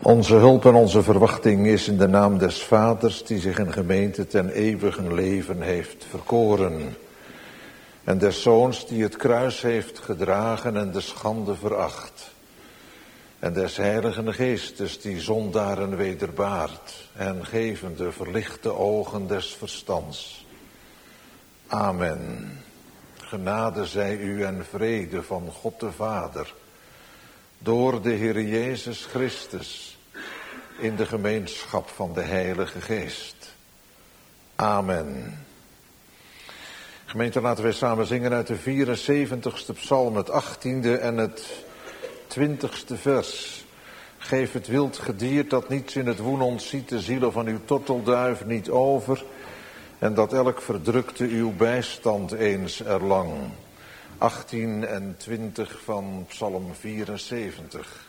Onze hulp en onze verwachting is in de naam des Vaders, die zich in gemeente ten eeuwigen leven heeft verkoren. En des Zoons, die het kruis heeft gedragen en de schande veracht. En des Heiligen Geestes, die zondaren wederbaart en gevende verlichte ogen des verstands. Amen. Genade zij u en vrede van God de Vader, door de Heer Jezus Christus, in de gemeenschap van de Heilige Geest. Amen. Gemeente, laten wij samen zingen uit de 74ste psalm, het 18e en het 20ste vers. Geef het wild gediert dat niets in het woen ontziet, de zielen van uw tortelduif niet over, en dat elk verdrukte uw bijstand eens erlang. 18 en 20 van psalm 74.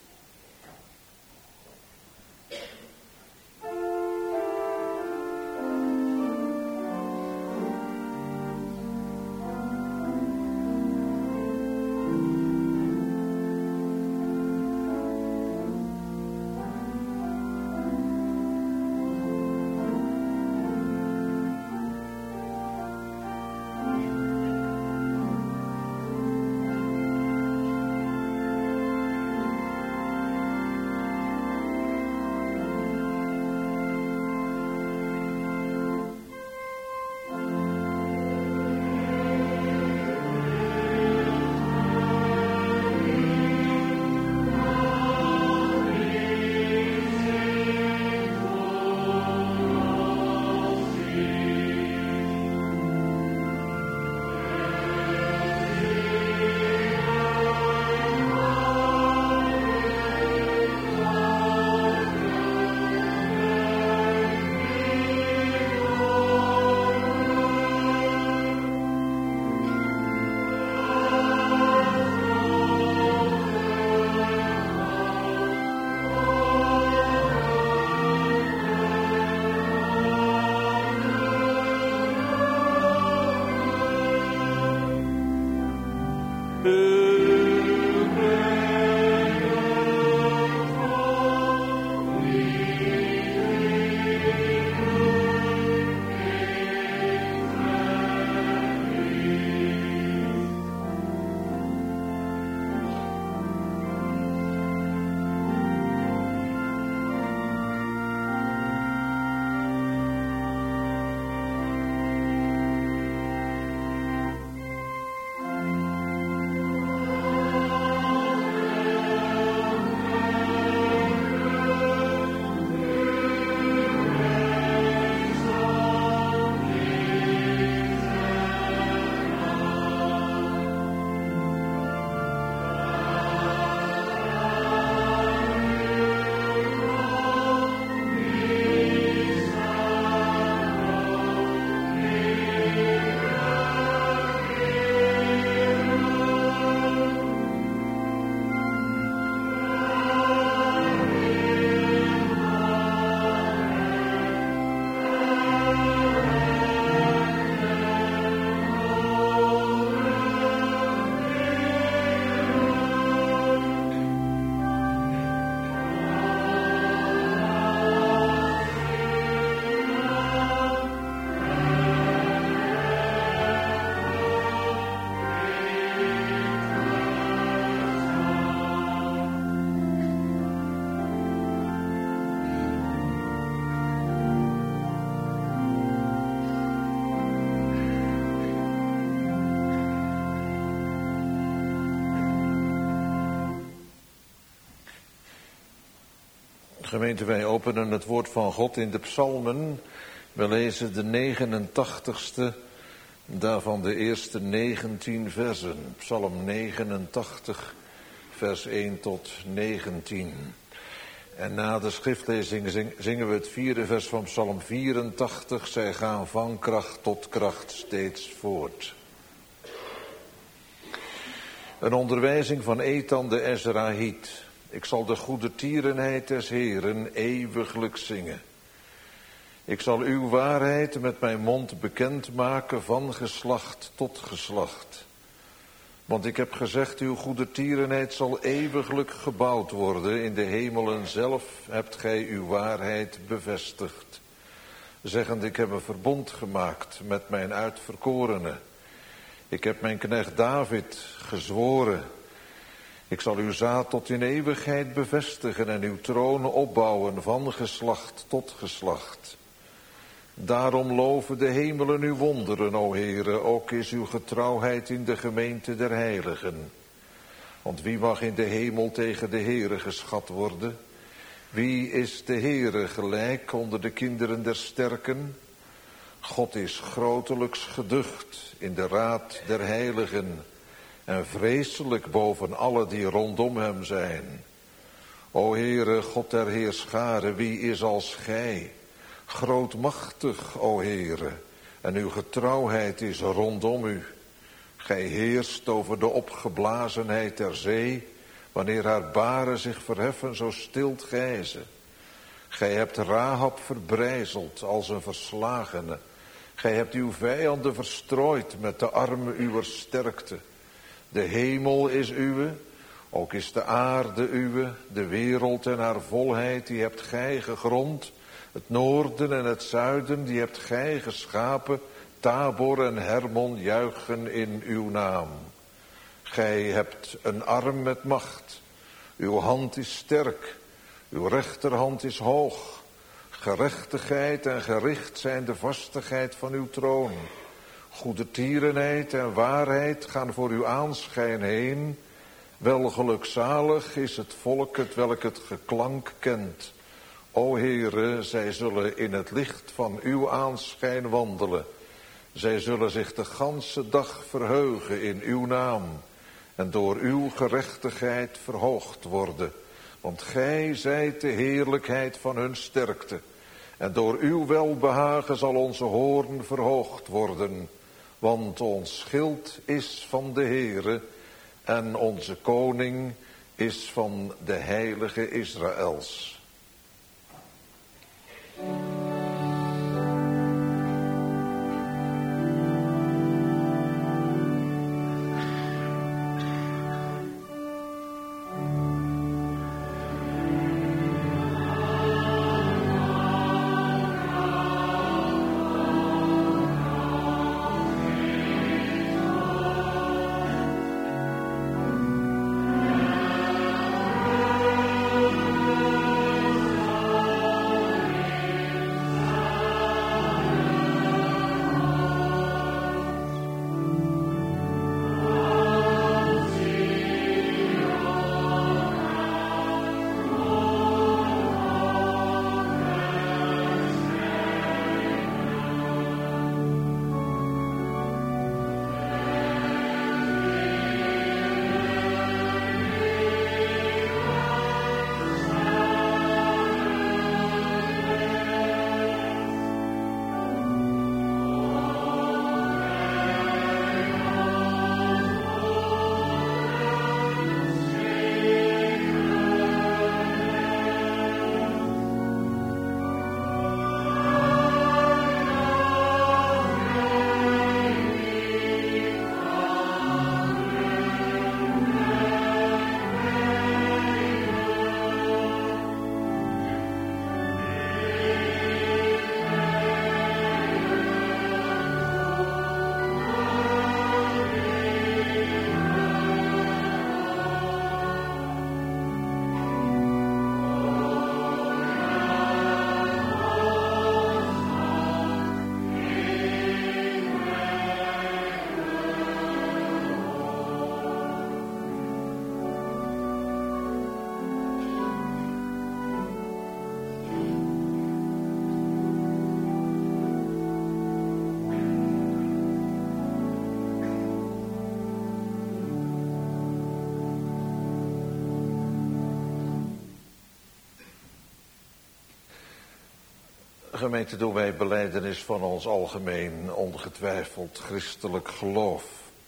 Gemeente, wij openen het woord van God in de psalmen. We lezen de 89ste, daarvan de eerste 19 versen. Psalm 89, vers 1 tot 19. En na de schriftlezing zingen we het 4e vers van Psalm 84. Zij gaan van kracht tot kracht steeds voort. Een onderwijzing van Ethan de Ezrahiet. Ik zal de goede tierenheid des Heeren eeuwiglijk zingen. Ik zal uw waarheid met mijn mond bekendmaken van geslacht tot geslacht. Want ik heb gezegd, uw goedertierenheid zal eeuwiglijk gebouwd worden. In de hemelen zelf hebt gij uw waarheid bevestigd. Zeggend, ik heb een verbond gemaakt met mijn uitverkorene. Ik heb mijn knecht David gezworen. Ik zal uw zaad tot in eeuwigheid bevestigen en uw troon opbouwen van geslacht tot geslacht. Daarom loven de hemelen uw wonderen, o Heere, ook is uw getrouwheid in de gemeente der heiligen. Want wie mag in de hemel tegen de Heere geschat worden? Wie is de Heere gelijk onder de kinderen der sterken? God is grotelijks geducht in de raad der heiligen en vreselijk boven alle die rondom hem zijn. O Heere, God der heerscharen, wie is als gij? Grootmachtig, o Heere, en uw getrouwheid is rondom u. Gij heerst over de opgeblazenheid der zee, wanneer haar baren zich verheffen, zo stilt gij ze. Gij hebt Rahab verbrijzeld als een verslagene. Gij hebt uw vijanden verstrooid met de armen uwer sterkte. De hemel is uwe, ook is de aarde uwe, de wereld en haar volheid, die hebt gij gegrond. Het noorden en het zuiden, die hebt gij geschapen. Tabor en Hermon juichen in uw naam. Gij hebt een arm met macht. Uw hand is sterk. Uw rechterhand is hoog. Gerechtigheid en gericht zijn de vastigheid van uw troon. Goedertierenheid en waarheid gaan voor uw aanschijn heen. Wel gelukzalig is het volk hetwelk het geklank kent. O Heere, zij zullen in het licht van uw aanschijn wandelen. Zij zullen zich de ganse dag verheugen in uw naam en door uw gerechtigheid verhoogd worden. Want gij zijt de heerlijkheid van hun sterkte. En door uw welbehagen zal onze hoorn verhoogd worden. Want ons schild is van de Heere en onze koning is van de heilige Israëls. Gemeente, doen wij belijdenis van ons algemeen ongetwijfeld christelijk geloof.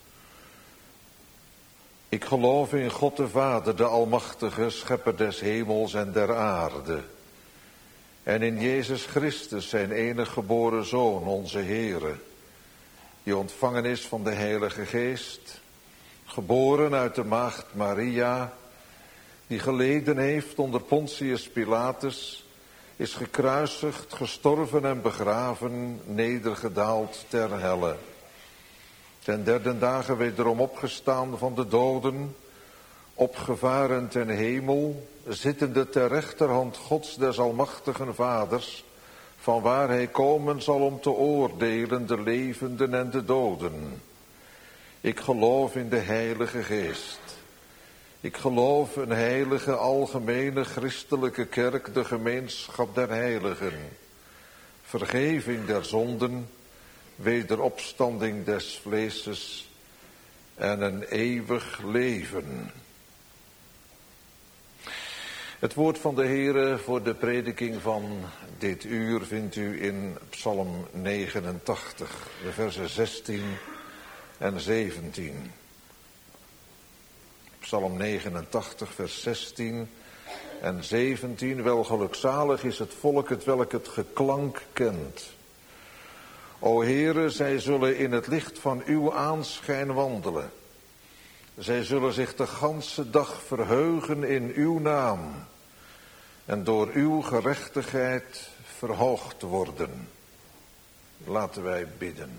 Ik geloof in God de Vader, de Almachtige, Schepper des hemels en der aarde. En in Jezus Christus, zijn enige geboren Zoon, onze Heere, die ontvangen is van de Heilige Geest, geboren uit de maagd Maria, die geleden heeft onder Pontius Pilatus, is gekruisigd, gestorven en begraven, nedergedaald ter helle. Ten derde dagen wederom opgestaan van de doden, opgevaren ten hemel, zittende ter rechterhand Gods des almachtigen Vaders, van waar hij komen zal om te oordelen de levenden en de doden. Ik geloof in de Heilige Geest. Ik geloof een heilige, algemene, christelijke kerk, de gemeenschap der heiligen. Vergeving der zonden, wederopstanding des vleeses en een eeuwig leven. Het woord van de Heere voor de prediking van dit uur vindt u in Psalm 89, de versen 16 en 17. Psalm 89, vers 16 en 17. Wel gelukzalig is het volk hetwelk het geklank kent. O Heere, zij zullen in het licht van uw aanschijn wandelen. Zij zullen zich de ganse dag verheugen in uw naam en door uw gerechtigheid verhoogd worden. Laten wij bidden.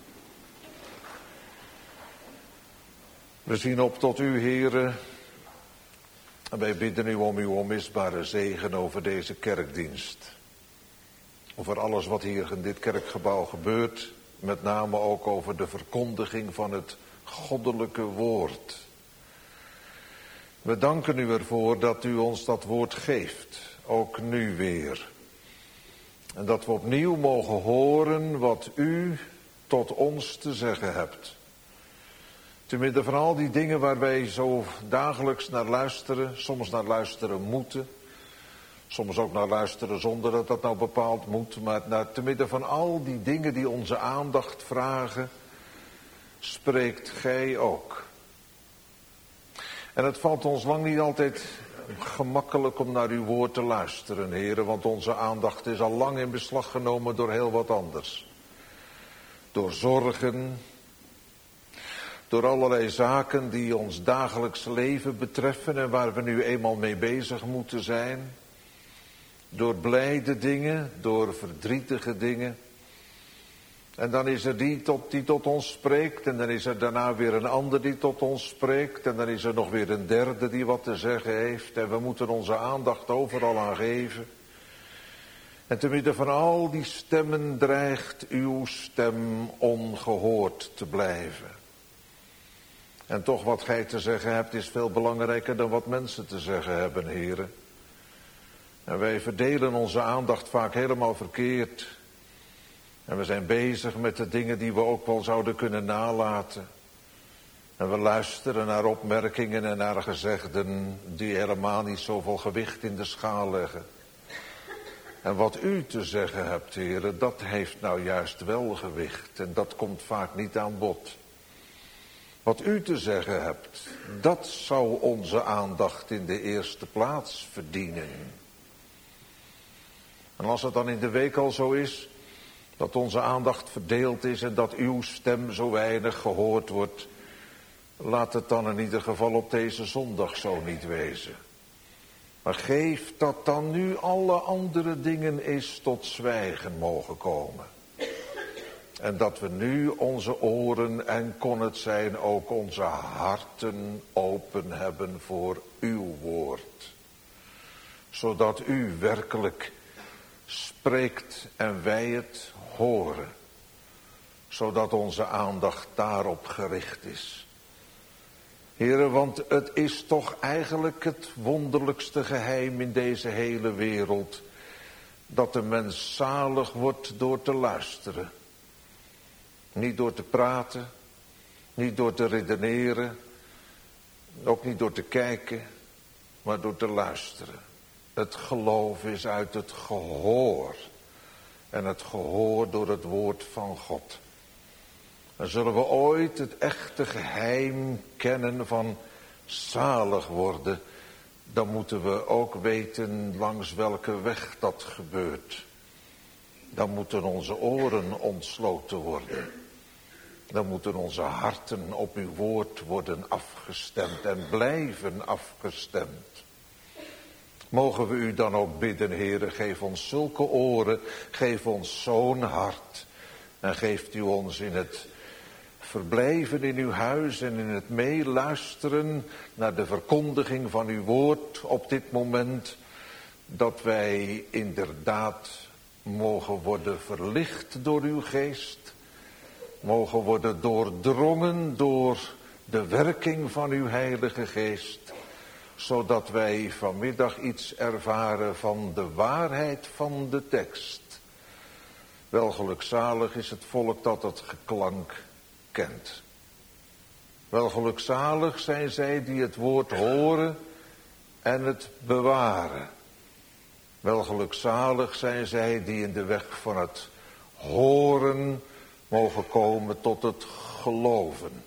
We zien op tot u, Heere, en wij bidden u om uw onmisbare zegen over deze kerkdienst. Over alles wat hier in dit kerkgebouw gebeurt, met name ook over de verkondiging van het goddelijke woord. We danken u ervoor dat u ons dat woord geeft, ook nu weer. En dat we opnieuw mogen horen wat u tot ons te zeggen hebt. Te midden van al die dingen waar wij zo dagelijks naar luisteren, soms naar luisteren moeten, soms ook naar luisteren zonder dat dat nou bepaald moet, maar te midden van al die dingen die onze aandacht vragen, spreekt gij ook. En het valt ons lang niet altijd gemakkelijk om naar uw woord te luisteren, heren, want onze aandacht is al lang in beslag genomen door heel wat anders. Door zorgen, door allerlei zaken die ons dagelijks leven betreffen en waar we nu eenmaal mee bezig moeten zijn. Door blijde dingen, door verdrietige dingen. En dan is er die tot ons spreekt en dan is er daarna weer een ander die tot ons spreekt. En dan is er nog weer een derde die wat te zeggen heeft en we moeten onze aandacht overal aan geven. En te midden van al die stemmen dreigt uw stem ongehoord te blijven. En toch wat gij te zeggen hebt is veel belangrijker dan wat mensen te zeggen hebben, heren. En wij verdelen onze aandacht vaak helemaal verkeerd. En we zijn bezig met de dingen die we ook wel zouden kunnen nalaten. En we luisteren naar opmerkingen en naar gezegden die helemaal niet zoveel gewicht in de schaal leggen. En wat u te zeggen hebt, heren, dat heeft nou juist wel gewicht. En dat komt vaak niet aan bod. Wat u te zeggen hebt, dat zou onze aandacht in de eerste plaats verdienen. En als het dan in de week al zo is, dat onze aandacht verdeeld is en dat uw stem zo weinig gehoord wordt, laat het dan in ieder geval op deze zondag zo niet wezen. Maar geef dat dan nu alle andere dingen eens tot zwijgen mogen komen. En dat we nu onze oren en kon het zijn ook onze harten open hebben voor uw woord. Zodat u werkelijk spreekt en wij het horen. Zodat onze aandacht daarop gericht is. Heren, want het is toch eigenlijk het wonderlijkste geheim in deze hele wereld. Dat de mens zalig wordt door te luisteren. Niet door te praten, niet door te redeneren, ook niet door te kijken, maar door te luisteren. Het geloof is uit het gehoor en het gehoor door het woord van God. En zullen we ooit het echte geheim kennen van zalig worden, dan moeten we ook weten langs welke weg dat gebeurt. Dan moeten onze oren ontsloten worden. dan moeten onze harten op uw woord worden afgestemd en blijven afgestemd. Mogen we u dan ook bidden, Heere, geef ons zulke oren, geef ons zo'n hart. En geeft u ons in het verblijven in uw huis en in het meeluisteren naar de verkondiging van uw woord op dit moment, dat wij inderdaad mogen worden verlicht door uw geest, mogen worden doordrongen door de werking van uw Heilige Geest, zodat wij vanmiddag iets ervaren van de waarheid van de tekst. Wel gelukzalig is het volk dat het geklank kent. Wel gelukzalig zijn zij die het woord horen en het bewaren. Wel gelukzalig zijn zij die in de weg van het horen mogen komen tot het geloven.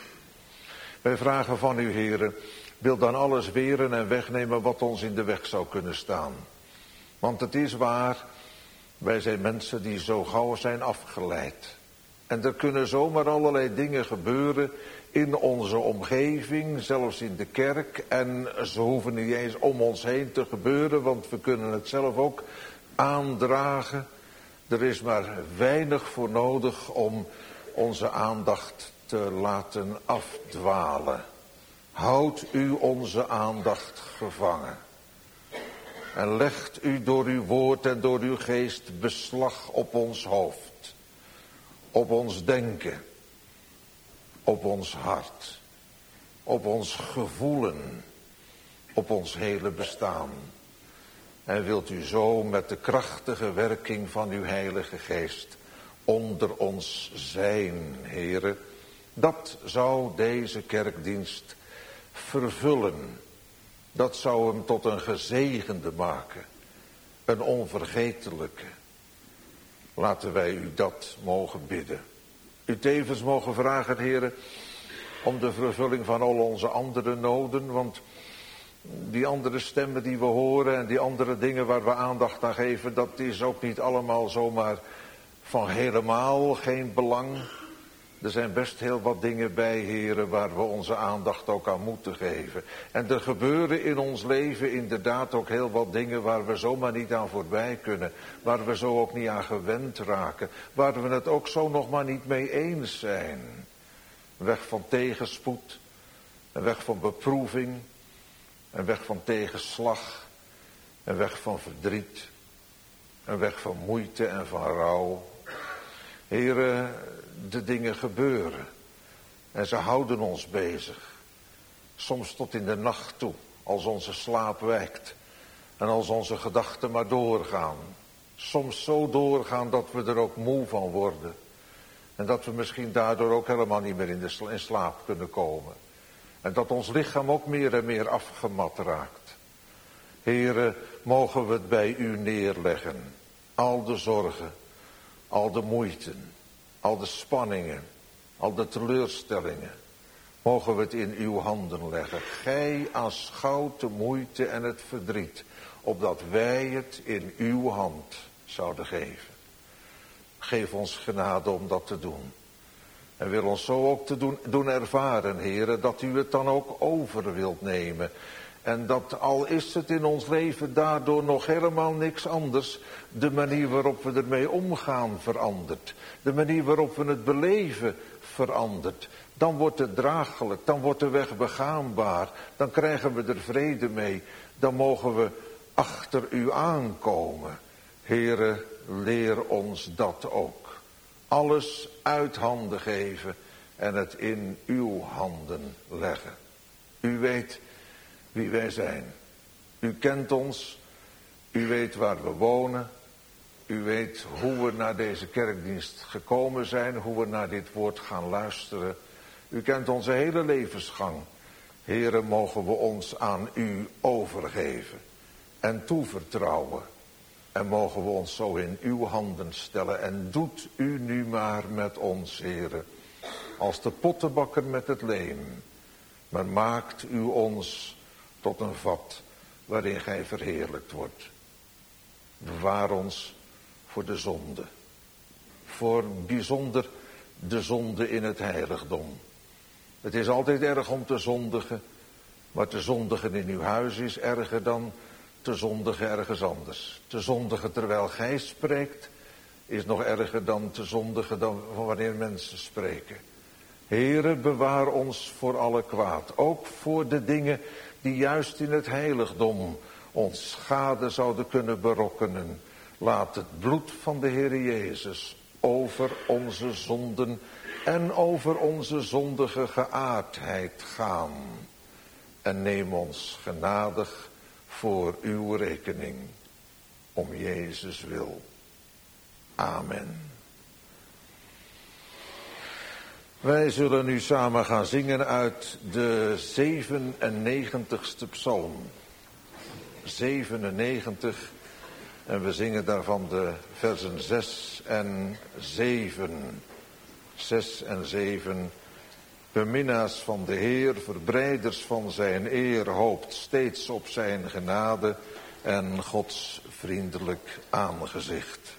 Wij vragen van u, Heere, wil dan alles weren en wegnemen wat ons in de weg zou kunnen staan. Want het is waar, wij zijn mensen die zo gauw zijn afgeleid. En er kunnen zomaar allerlei dingen gebeuren in onze omgeving, zelfs in de kerk. En ze hoeven niet eens om ons heen te gebeuren, want we kunnen het zelf ook aandragen. Er is maar weinig voor nodig om onze aandacht te laten afdwalen. Houdt u onze aandacht gevangen. En legt u door uw woord en door uw geest beslag op ons hoofd. Op ons denken. Op ons hart. Op ons gevoelen. Op ons hele bestaan. En wilt u zo met de krachtige werking van uw Heilige Geest onder ons zijn, Heere. Dat zou deze kerkdienst vervullen. Dat zou hem tot een gezegende maken. Een onvergetelijke. Laten wij u dat mogen bidden. U tevens mogen vragen, Heere, om de vervulling van al onze andere noden. Want die andere stemmen die we horen en die andere dingen waar we aandacht aan geven, dat is ook niet allemaal zomaar van helemaal geen belang. Er zijn best heel wat dingen bij, Heren, waar we onze aandacht ook aan moeten geven. En er gebeuren in ons leven inderdaad ook heel wat dingen waar we zomaar niet aan voorbij kunnen. Waar we zo ook niet aan gewend raken. Waar we het ook zo nog maar niet mee eens zijn. Een weg van tegenspoed. Een weg van beproeving. Een weg van tegenslag. Een weg van verdriet. Een weg van moeite en van rouw. Heren, de dingen gebeuren. En ze houden ons bezig. Soms tot in de nacht toe. Als onze slaap wijkt. En als onze gedachten maar doorgaan. Soms zo doorgaan dat we er ook moe van worden. En dat we misschien daardoor ook helemaal niet meer in slaap kunnen komen. En dat ons lichaam ook meer en meer afgemat raakt. Heren, mogen we het bij u neerleggen. Al de zorgen. Al de moeiten. Al de spanningen, al de teleurstellingen, mogen we het in uw handen leggen. Gij aanschouwt de moeite en het verdriet, opdat wij het in uw hand zouden geven. Geef ons genade om dat te doen. En wil ons zo ook te doen ervaren, Heere, dat u het dan ook over wilt nemen. En dat al is het in ons leven daardoor nog helemaal niks anders, de manier waarop we ermee omgaan verandert. De manier waarop we het beleven verandert. Dan wordt het draaglijk, dan wordt de weg begaanbaar. Dan krijgen we er vrede mee. Dan mogen we achter u aankomen. Heere, leer ons dat ook. Alles uit handen geven en het in uw handen leggen. U weet wie wij zijn. U kent ons. U weet waar we wonen. U weet hoe we naar deze kerkdienst gekomen zijn. Hoe we naar dit woord gaan luisteren. U kent onze hele levensgang. Heren, mogen we ons aan u overgeven. En toevertrouwen. En mogen we ons zo in uw handen stellen. En doet u nu maar met ons, heren. Als de pottenbakker met het leem. Maar maakt u ons tot een vat waarin gij verheerlijkt wordt. Bewaar ons voor de zonde. Voor bijzonder de zonde in het heiligdom. Het is altijd erg om te zondigen, maar te zondigen in uw huis is erger dan te zondigen ergens anders. Te zondigen terwijl gij spreekt is nog erger dan te zondigen dan wanneer mensen spreken. Heere, bewaar ons voor alle kwaad, ook voor de dingen die juist in het heiligdom ons schade zouden kunnen berokkenen. Laat het bloed van de Heere Jezus over onze zonden en over onze zondige geaardheid gaan. En neem ons genadig voor uw rekening, om Jezus wil. Amen. Wij zullen nu samen gaan zingen uit de 97ste psalm. 97. En we zingen daarvan de versen 6 en 7. 6 en 7. Beminnaars van de Heer, verbreiders van zijn eer, hoopt steeds op zijn genade en Gods vriendelijk aangezicht.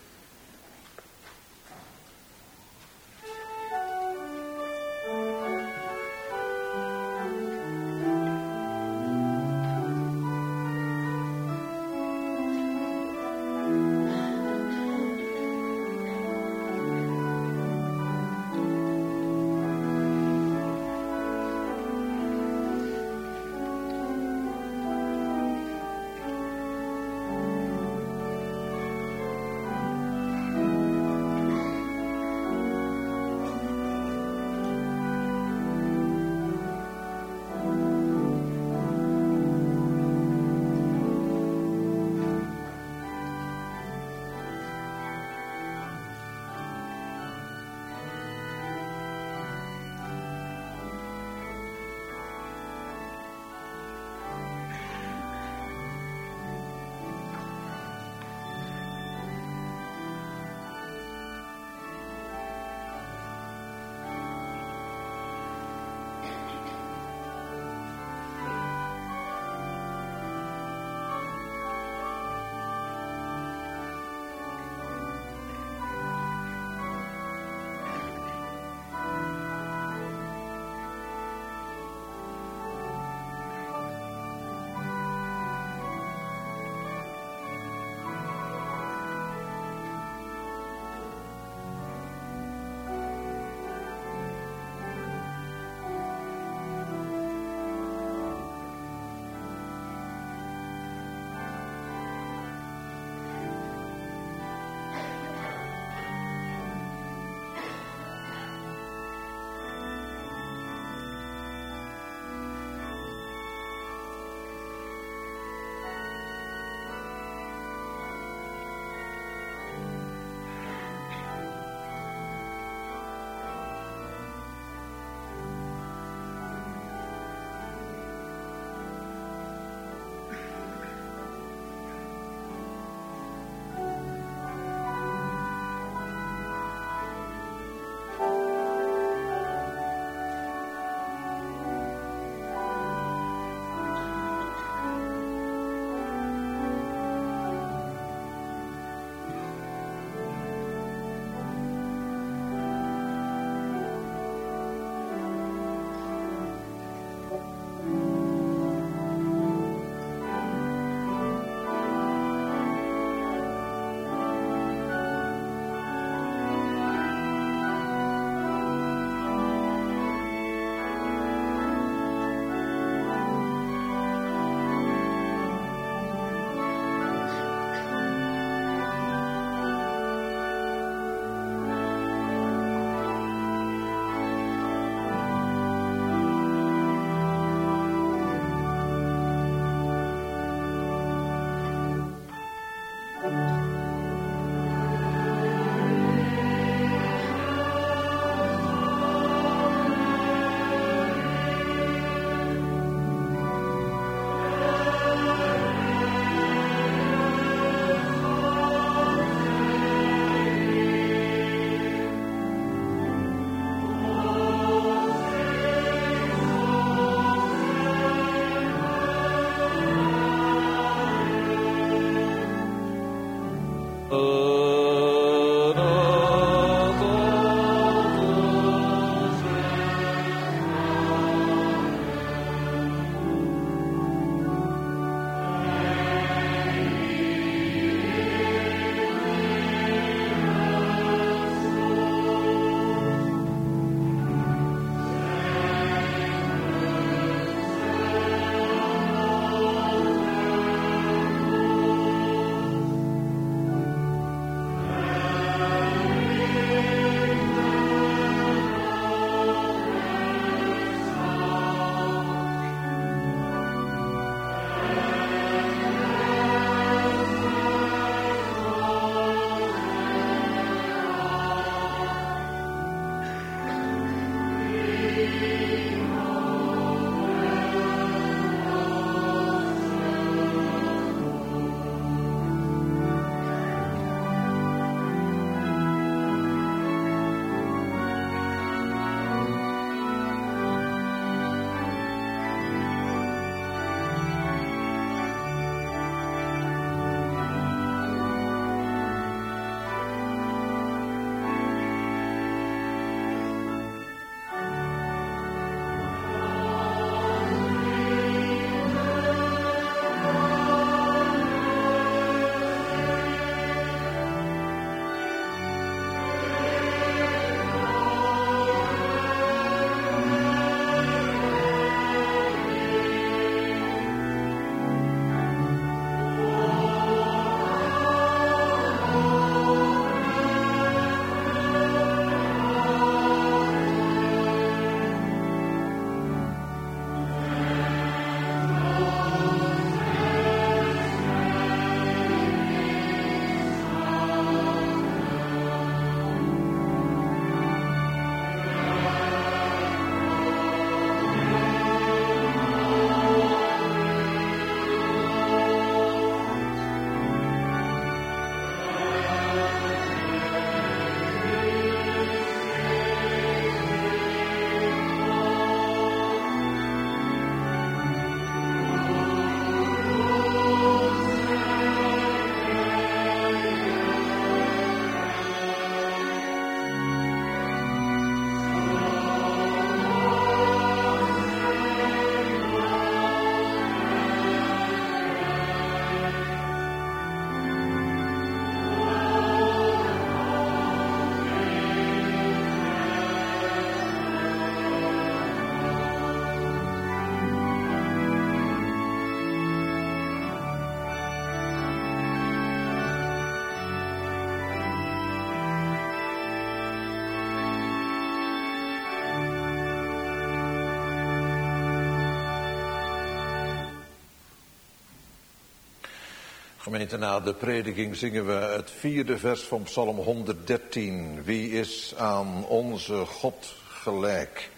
Gemeente, na de prediking zingen we het 4e vers van Psalm 113. Wie is aan onze God gelijk?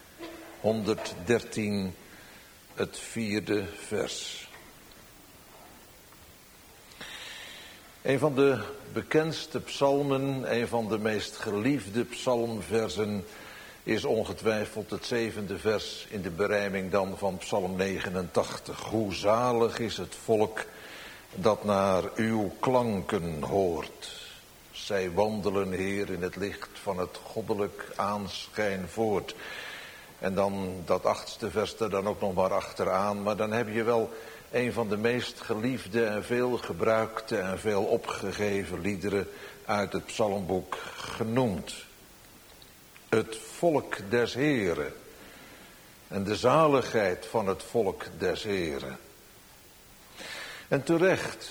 113, het 4e vers. Een van de bekendste psalmen, een van de meest geliefde psalmversen is ongetwijfeld het 7e vers in de berijming dan van Psalm 89. Hoe zalig is het volk dat naar uw klanken hoort. Zij wandelen, Heer, in het licht van het goddelijk aanschijn voort. En dan dat 8e vers er dan ook nog maar achteraan. Maar dan heb je wel een van de meest geliefde en veel gebruikte en veel opgegeven liederen uit het psalmboek genoemd. Het volk des Heren. En de zaligheid van het volk des Heren. En terecht.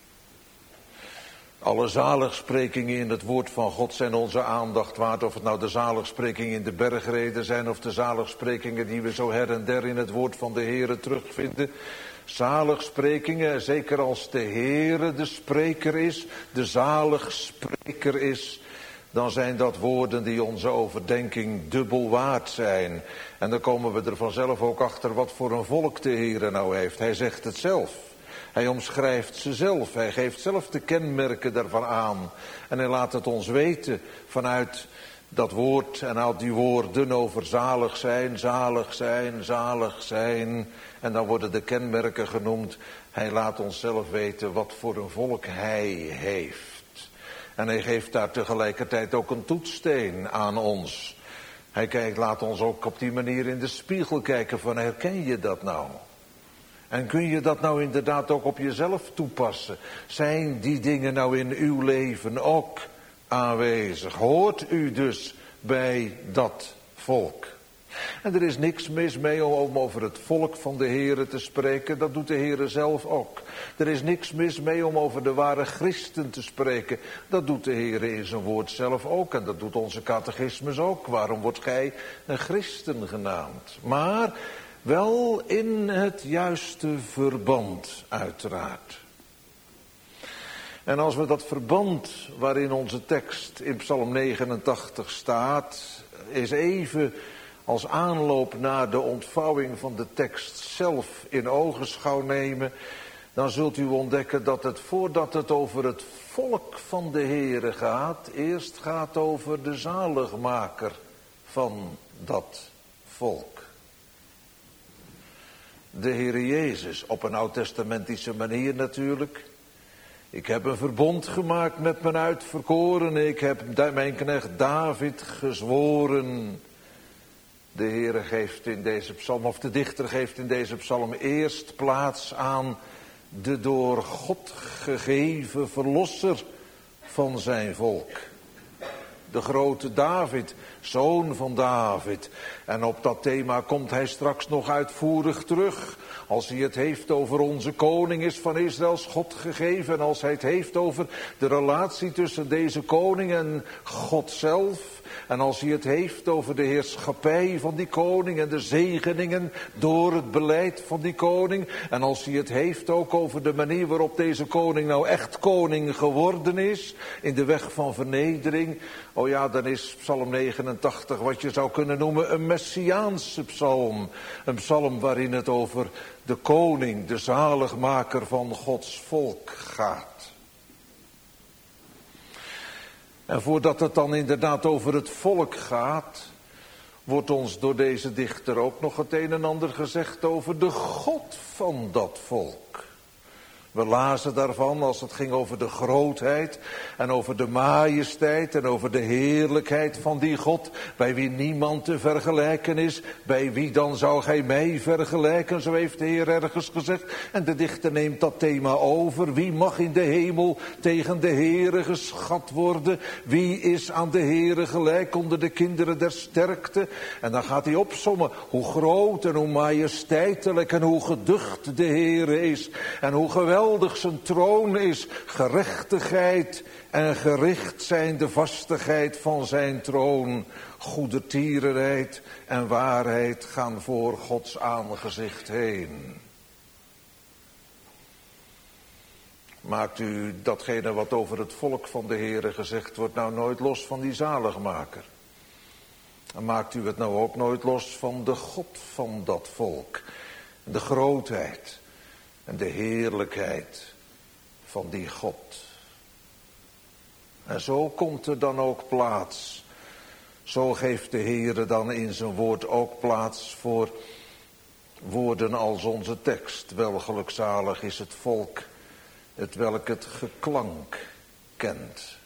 Alle zaligsprekingen in het woord van God zijn onze aandacht waard. Of het nou de zaligsprekingen in de bergreden zijn of de zaligsprekingen die we zo her en der in het woord van de Heere terugvinden. Zaligsprekingen, zeker als de Heere de spreker is, de zaligspreker is, dan zijn dat woorden die onze overdenking dubbel waard zijn. En dan komen we er vanzelf ook achter wat voor een volk de Heere nou heeft. Hij zegt het zelf. Hij omschrijft ze zelf. Hij geeft zelf de kenmerken daarvan aan. En hij laat het ons weten vanuit dat woord en al die woorden over zalig zijn, zalig zijn, zalig zijn. En dan worden de kenmerken genoemd. Hij laat ons zelf weten wat voor een volk hij heeft. En hij geeft daar tegelijkertijd ook een toetssteen aan ons. Hij laat ons ook op die manier in de spiegel kijken van herken je dat nou? En kun je dat nou inderdaad ook op jezelf toepassen? Zijn die dingen nou in uw leven ook aanwezig? Hoort u dus bij dat volk? En er is niks mis mee om over het volk van de Heere te spreken. Dat doet de Heere zelf ook. Er is niks mis mee om over de ware christen te spreken. Dat doet de Heere in zijn woord zelf ook. En dat doet onze catechismus ook. Waarom wordt gij een christen genaamd? Maar wel in het juiste verband, uiteraard. En als we dat verband waarin onze tekst in Psalm 89 staat, eens even als aanloop naar de ontvouwing van de tekst zelf in ogenschouw nemen, dan zult u ontdekken dat het voordat het over het volk van de Heere gaat, eerst gaat over de zaligmaker van dat volk. De Heere Jezus, op een oud-testamentische manier natuurlijk. Ik heb een verbond gemaakt met mijn uitverkorenen. Ik heb mijn knecht David gezworen. De Heere geeft in deze psalm, of de dichter geeft in deze psalm eerst plaats aan de door God gegeven verlosser van zijn volk. De grote David, zoon van David. En op dat thema komt hij straks nog uitvoerig terug. Als hij het heeft over onze koning is van Israëls God gegeven. En als hij het heeft over de relatie tussen deze koning en God zelf. En als hij het heeft over de heerschappij van die koning en de zegeningen door het beleid van die koning. En als hij het heeft ook over de manier waarop deze koning nou echt koning geworden is. In de weg van vernedering. Oh ja, dan is Psalm 89 wat je zou kunnen noemen een messiaanse psalm. Een psalm waarin het over de koning, de zaligmaker van Gods volk gaat. En voordat het dan inderdaad over het volk gaat, wordt ons door deze dichter ook nog het een en ander gezegd over de God van dat volk. We lazen daarvan als het ging over de grootheid en over de majesteit en over de heerlijkheid van die God, bij wie niemand te vergelijken is. Bij wie dan zou gij mij vergelijken, zo heeft de Heer ergens gezegd. En de dichter neemt dat thema over. Wie mag in de hemel tegen de Heere geschat worden? Wie is aan de Heere gelijk onder de kinderen der sterkte? En dan gaat hij opsommen hoe groot en hoe majesteitelijk en hoe geducht de Heere is. En hoe geweldig zijn troon is, gerechtigheid en gericht zijn de vastigheid van zijn troon. Goedertierenheid en waarheid gaan voor Gods aangezicht heen. Maakt u datgene wat over het volk van de Heere gezegd wordt nou nooit los van die zaligmaker. En maakt u het nou ook nooit los van de God van dat volk. De grootheid en de heerlijkheid van die God. En zo komt er dan ook plaats. Zo geeft de Heere dan in zijn woord ook plaats voor woorden als onze tekst. Wel gelukzalig is het volk, het welk het geklank kent.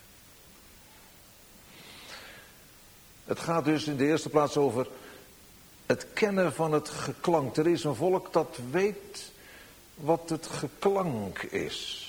Het gaat dus in de eerste plaats over het kennen van het geklank. Er is een volk dat weet wat het geklank is.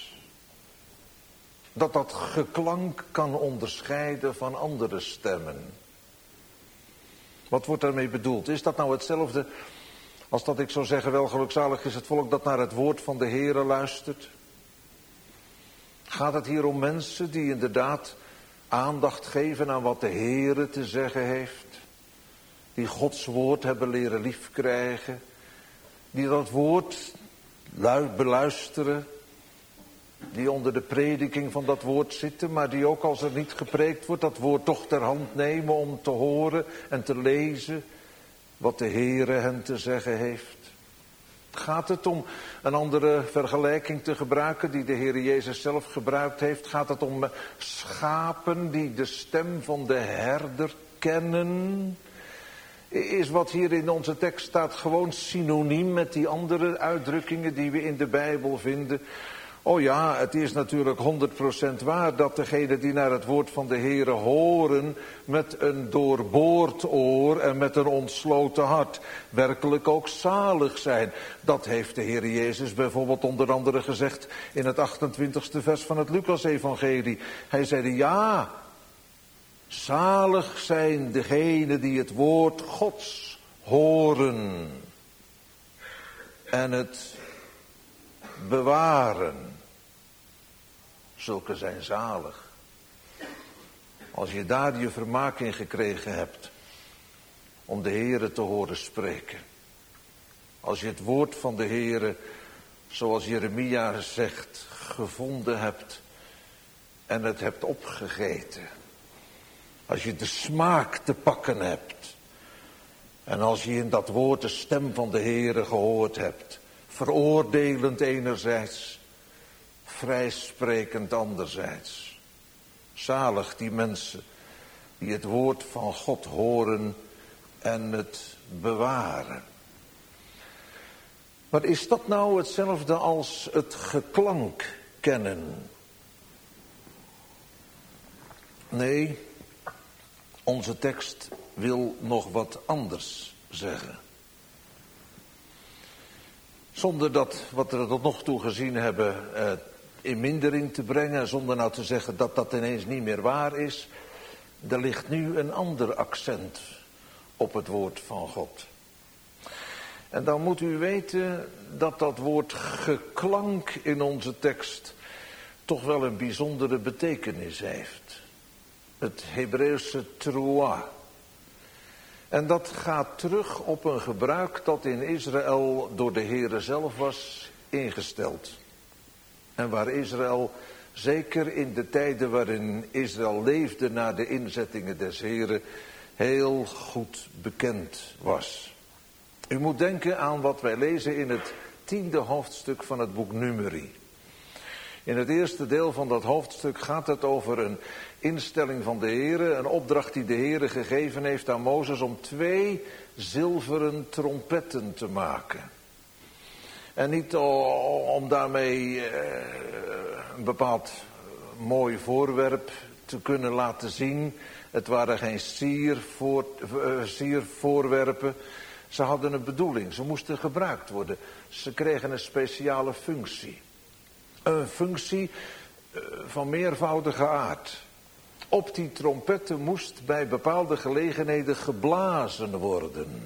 Dat geklank kan onderscheiden van andere stemmen. Wat wordt daarmee bedoeld? Is dat nou hetzelfde als dat ik zou zeggen, wel gelukzalig is het volk dat naar het woord van de Heere luistert? Gaat het hier om mensen die inderdaad aandacht geven aan wat de Heere te zeggen heeft? Die Gods woord hebben leren liefkrijgen? Die dat woord beluisteren? Die onder de prediking van dat woord zitten, maar die ook als er niet gepreekt wordt, dat woord toch ter hand nemen om te horen en te lezen wat de Heere hen te zeggen heeft? Gaat het om een andere vergelijking te gebruiken die de Heere Jezus zelf gebruikt heeft? Gaat het om schapen die de stem van de herder kennen? Is wat hier in onze tekst staat gewoon synoniem met die andere uitdrukkingen die we in de Bijbel vinden? Oh ja, het is natuurlijk 100% waar dat degenen die naar het woord van de Heere horen met een doorboord oor en met een ontsloten hart werkelijk ook zalig zijn. Dat heeft de Heere Jezus bijvoorbeeld onder andere gezegd in het 28e vers van het Lucas-evangelie. Hij zei ja, zalig zijn degenen die het woord Gods horen en het bewaren. Zulke zijn zalig. Als je daar je vermaak in gekregen hebt om de Heere te horen spreken. Als je het woord van de Heere, zoals Jeremia zegt, gevonden hebt en het hebt opgegeten. Als je de smaak te pakken hebt. En als je in dat woord de stem van de Heere gehoord hebt. Veroordelend enerzijds, vrijsprekend anderzijds. Zalig die mensen die het woord van God horen en het bewaren. Maar is dat nou hetzelfde als het geklank kennen? Nee, onze tekst wil nog wat anders zeggen. Zonder dat wat we tot nog toe gezien hebben in mindering te brengen. Zonder nou te zeggen dat dat ineens niet meer waar is. Er ligt nu een ander accent op het woord van God. En dan moet u weten dat dat woord geklank in onze tekst toch wel een bijzondere betekenis heeft. Het Hebreeuwse teruah. En dat gaat terug op een gebruik dat in Israël door de Heere zelf was ingesteld. En waar Israël, zeker in de tijden waarin Israël leefde na de inzettingen des Heeren, heel goed bekend was. U moet denken aan wat wij lezen in het 10e hoofdstuk van het boek Numeri. In het eerste deel van dat hoofdstuk gaat het over een instelling van de Heere, een opdracht die de Heere gegeven heeft aan Mozes om 2 zilveren trompetten te maken. En niet om daarmee een bepaald mooi voorwerp te kunnen laten zien. Het waren geen siervoorwerpen. Ze hadden een bedoeling, ze moesten gebruikt worden. Ze kregen een speciale functie. Een functie van meervoudige aard. Op die trompetten moest bij bepaalde gelegenheden geblazen worden.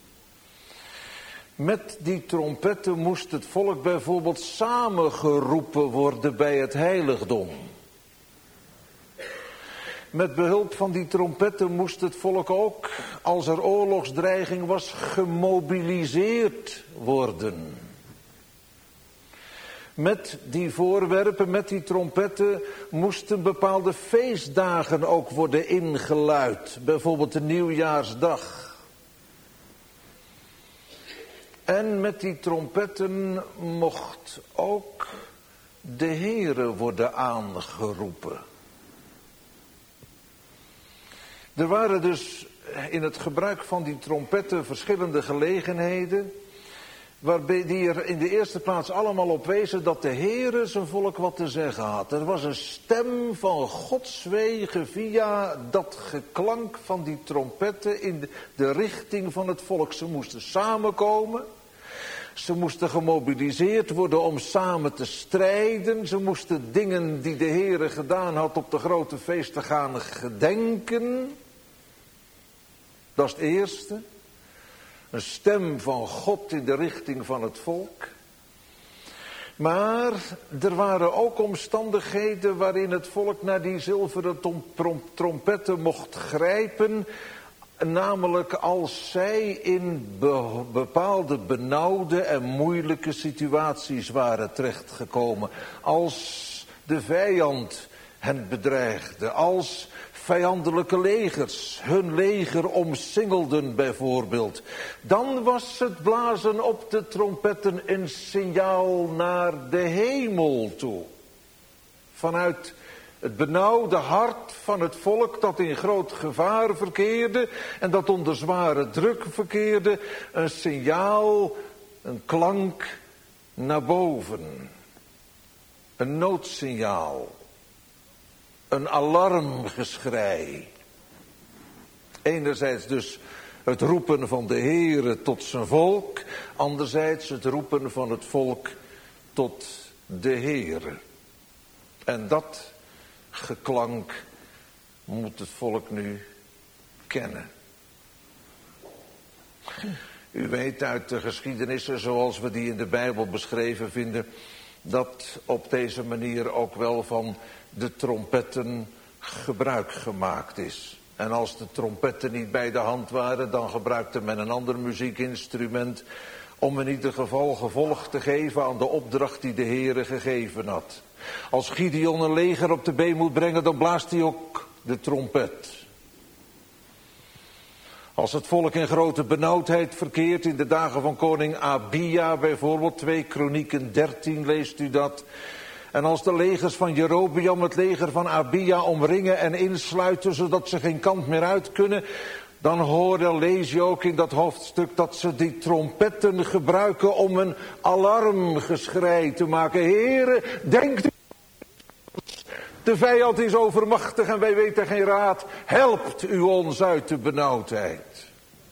Met die trompetten moest het volk bijvoorbeeld samengeroepen worden bij het heiligdom. Met behulp van die trompetten moest het volk ook, als er oorlogsdreiging was, gemobiliseerd worden. Met die voorwerpen, met die trompetten, moesten bepaalde feestdagen ook worden ingeluid. Bijvoorbeeld de nieuwjaarsdag. En met die trompetten mocht ook de Heere worden aangeroepen. Er waren dus in het gebruik van die trompetten verschillende gelegenheden, waarbij die er in de eerste plaats allemaal op wezen dat de Heere zijn volk wat te zeggen had. Er was een stem van Gods wegen via dat geklank van die trompetten in de richting van het volk. Ze moesten samenkomen. Ze moesten gemobiliseerd worden om samen te strijden. Ze moesten dingen die de Heere gedaan had op de grote feesten gaan gedenken. Dat is het eerste. Een stem van God in de richting van het volk. Maar er waren ook omstandigheden waarin het volk naar die zilveren trompetten mocht grijpen. Namelijk als zij in bepaalde benauwde en moeilijke situaties waren terechtgekomen. Als de vijand hen bedreigde. Als vijandelijke legers hun leger omsingelden bijvoorbeeld. Dan was het blazen op de trompetten een signaal naar de hemel toe. Vanuit het benauwde hart van het volk dat in groot gevaar verkeerde en dat onder zware druk verkeerde, een signaal, een klank naar boven. Een noodsignaal. Een alarmgeschrei. Enerzijds dus het roepen van de Heere tot zijn volk, anderzijds het roepen van het volk tot de Heere. En dat geklank moet het volk nu kennen. U weet uit de geschiedenissen zoals we die in de Bijbel beschreven vinden, dat op deze manier ook wel van de trompetten gebruik gemaakt is. En als de trompetten niet bij de hand waren, dan gebruikte men een ander muziekinstrument om in ieder geval gevolg te geven aan de opdracht die de Heere gegeven had. Als Gideon een leger op de been moet brengen, dan blaast hij ook de trompet. Als het volk in grote benauwdheid verkeert in de dagen van koning Abia, bijvoorbeeld 2 Kronieken 13 leest u dat. En als de legers van Jerobeam het leger van Abia omringen en insluiten zodat ze geen kant meer uit kunnen, dan lees je ook in dat hoofdstuk dat ze die trompetten gebruiken om een alarmgeschrei te maken. Heere, denkt u, de vijand is overmachtig en wij weten geen raad. Helpt u ons uit de benauwdheid.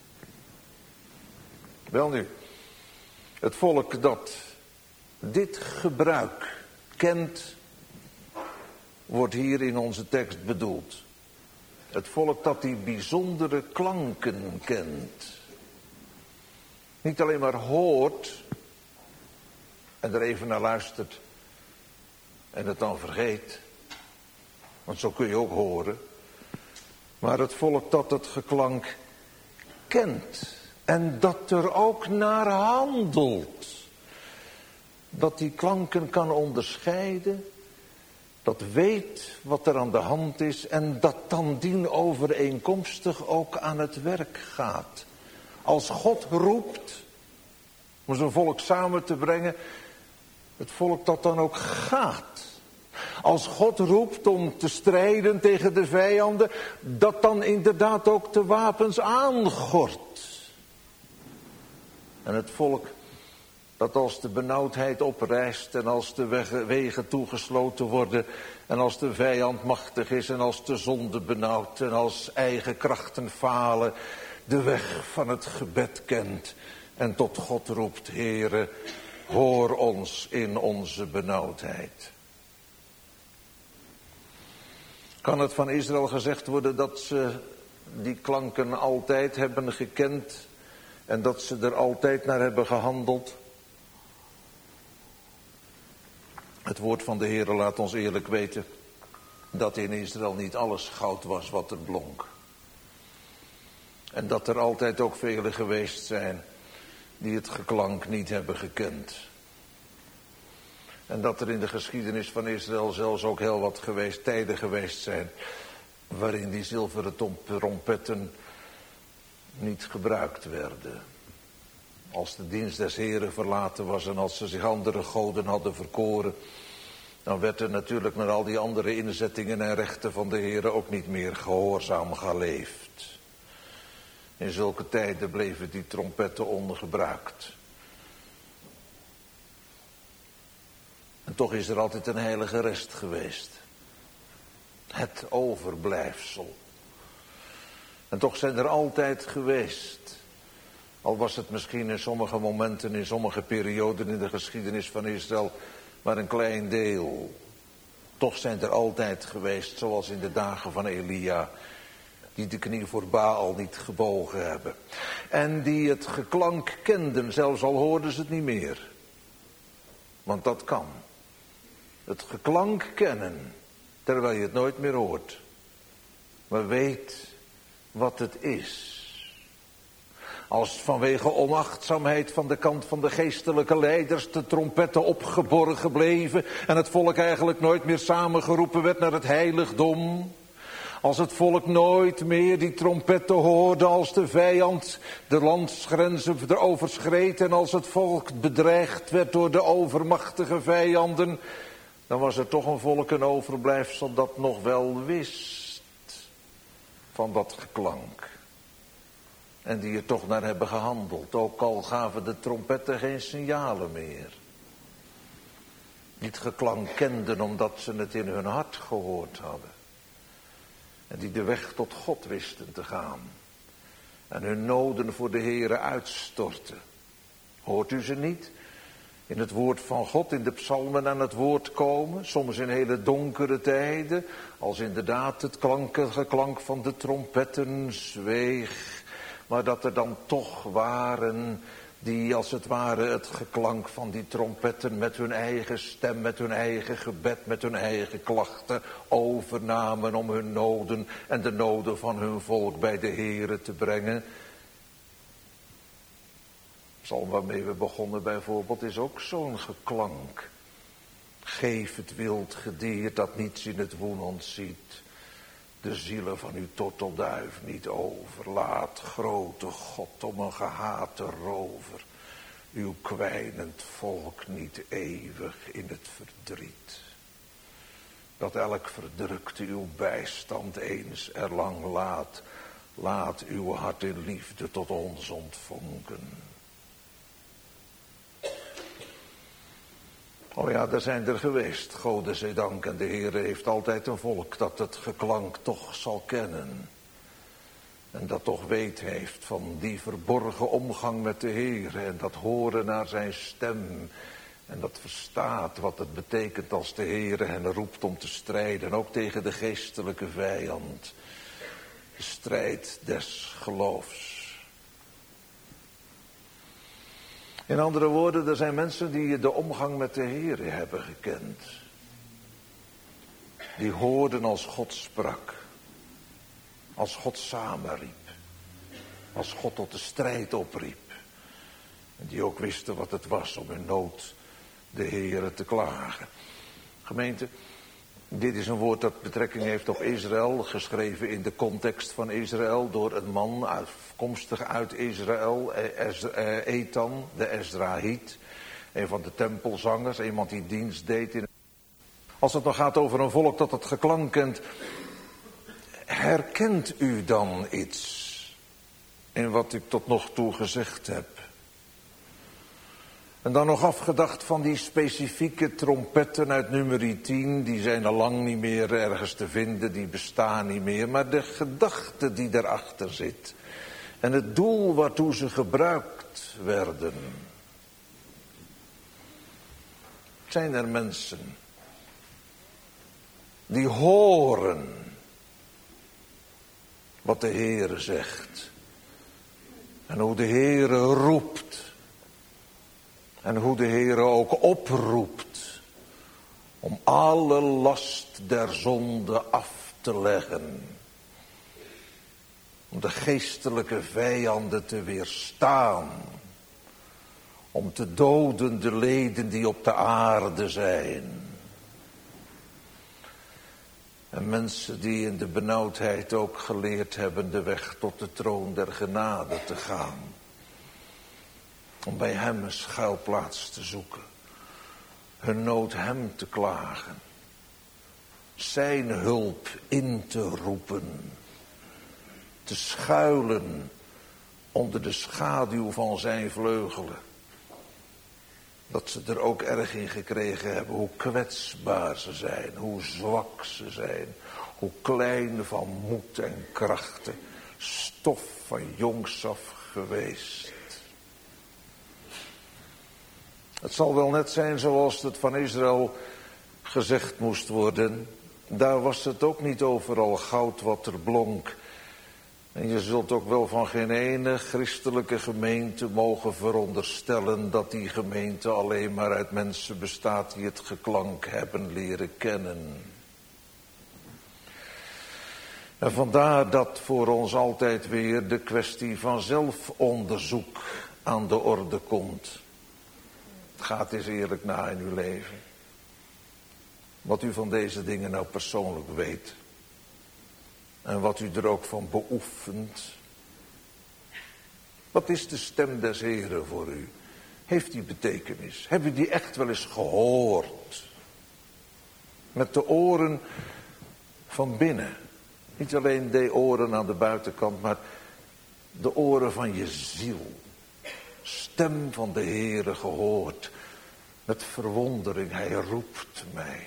Welnu, het volk dat dit gebruik kent, wordt hier in onze tekst bedoeld. Het volk dat die bijzondere klanken kent. Niet alleen maar hoort en er even naar luistert en het dan vergeet. Want zo kun je ook horen. Maar het volk dat het geklank kent en dat er ook naar handelt. Dat die klanken kan onderscheiden. Dat weet wat er aan de hand is en dat dan dienovereenkomstig ook aan het werk gaat. Als God roept om zijn volk samen te brengen, het volk dat dan ook gaat. Als God roept om te strijden tegen de vijanden, dat dan inderdaad ook de wapens aangort. En het volk dat als de benauwdheid oprijst en als de wegen toegesloten worden en als de vijand machtig is en als de zonde benauwt en als eigen krachten falen, de weg van het gebed kent en tot God roept, Heere, hoor ons in onze benauwdheid. Kan het van Israël gezegd worden dat ze die klanken altijd hebben gekend en dat ze er altijd naar hebben gehandeld? Het woord van de Heere laat ons eerlijk weten dat in Israël niet alles goud was wat er blonk. En dat er altijd ook velen geweest zijn die het geklank niet hebben gekend. En dat er in de geschiedenis van Israël zelfs ook heel wat tijden geweest zijn waarin die zilveren trompetten niet gebruikt werden. Als de dienst des Heren verlaten was en als ze zich andere goden hadden verkoren, dan werd er natuurlijk naar al die andere inzettingen en rechten van de Heren ook niet meer gehoorzaam geleefd. In zulke tijden bleven die trompetten ongebruikt. En toch is er altijd een heilige rest geweest. Het overblijfsel. En toch zijn er altijd geweest, al was het misschien in sommige momenten, in sommige perioden in de geschiedenis van Israël, maar een klein deel. Toch zijn er altijd geweest, zoals in de dagen van Elia, die de knie voor Baal niet gebogen hebben. En die het geklank kenden, zelfs al hoorden ze het niet meer. Want dat kan. Het geklank kennen, terwijl je het nooit meer hoort. Maar weet wat het is. Als vanwege onachtzaamheid van de kant van de geestelijke leiders de trompetten opgeborgen bleven en het volk eigenlijk nooit meer samengeroepen werd naar het heiligdom. Als het volk nooit meer die trompetten hoorde als de vijand de landsgrenzen overschreed en als het volk bedreigd werd door de overmachtige vijanden, dan was er toch een volk, een overblijfsel dat nog wel wist van dat geklank. En die er toch naar hebben gehandeld, ook al gaven de trompetten geen signalen meer. Die het geklank kenden omdat ze het in hun hart gehoord hadden. En die de weg tot God wisten te gaan. En hun noden voor de Heere uitstorten. Hoort u ze niet? In het woord van God, in de psalmen aan het woord komen. Soms in hele donkere tijden. Als inderdaad het geklank van de trompetten zweeg. Maar dat er dan toch waren die als het ware het geklank van die trompetten met hun eigen stem, met hun eigen gebed, met hun eigen klachten overnamen om hun noden en de noden van hun volk bij de Heere te brengen. Psalm waarmee we begonnen bijvoorbeeld is ook zo'n geklank. Geef het wild gedier dat niets in het woen ontziet. De zielen van uw tortelduif niet overlaat, grote God, om een gehate rover. Uw kwijnend volk niet eeuwig in het verdriet. Dat elk verdrukte uw bijstand eens erlang laat. Laat uw hart in liefde tot ons ontvonken. Oh ja, er zijn er geweest, Gode zij dank, en de Heere heeft altijd een volk dat het geklank toch zal kennen. En dat toch weet heeft van die verborgen omgang met de Heere en dat horen naar zijn stem. En dat verstaat wat het betekent als de Heere hen roept om te strijden, ook tegen de geestelijke vijand. De strijd des geloofs. In andere woorden, er zijn mensen die de omgang met de Heere hebben gekend. Die hoorden als God sprak. Als God samenriep. Als God tot de strijd opriep. En die ook wisten wat het was om in nood de Heere te klagen. Gemeente, dit is een woord dat betrekking heeft op Israël, geschreven in de context van Israël door een man afkomstig uit Israël, Ethan, de Ezrahiet, een van de tempelzangers, iemand die dienst deed in. Als het dan gaat over een volk dat het geklank kent, herkent u dan iets in wat ik tot nog toe gezegd heb? En dan nog afgedacht van die specifieke trompetten uit nummer 10, die zijn al lang niet meer ergens te vinden, die bestaan niet meer. Maar de gedachte die daarachter zit en het doel waartoe ze gebruikt werden. Zijn er mensen die horen wat de Heere zegt en hoe de Heere roept. En hoe de Heere ook oproept om alle last der zonde af te leggen. Om de geestelijke vijanden te weerstaan. om te doden de leden die op de aarde zijn. En mensen die in de benauwdheid ook geleerd hebben de weg tot de troon der genade te gaan. Om bij hem een schuilplaats te zoeken. Hun nood hem te klagen. Zijn hulp in te roepen. Te schuilen onder de schaduw van zijn vleugelen. Dat ze er ook erg in gekregen hebben hoe kwetsbaar ze zijn, hoe zwak ze zijn, hoe klein van moed en krachten, stof van jongs af geweest. Het zal wel net zijn zoals het van Israël gezegd moest worden. Daar was het ook niet overal goud wat er blonk. En je zult ook wel van geen ene christelijke gemeente mogen veronderstellen dat die gemeente alleen maar uit mensen bestaat die het geklank hebben leren kennen. En vandaar dat voor ons altijd weer de kwestie van zelfonderzoek aan de orde komt. Ga eens eerlijk na in uw leven. Wat u van deze dingen nou persoonlijk weet. En wat u er ook van beoefent. Wat is de stem des Heren voor u? Heeft die betekenis? Heb u die echt wel eens gehoord? Met de oren van binnen. Niet alleen de oren aan de buitenkant, maar de oren van je ziel. Stem van de Heere gehoord. Met verwondering, hij roept mij.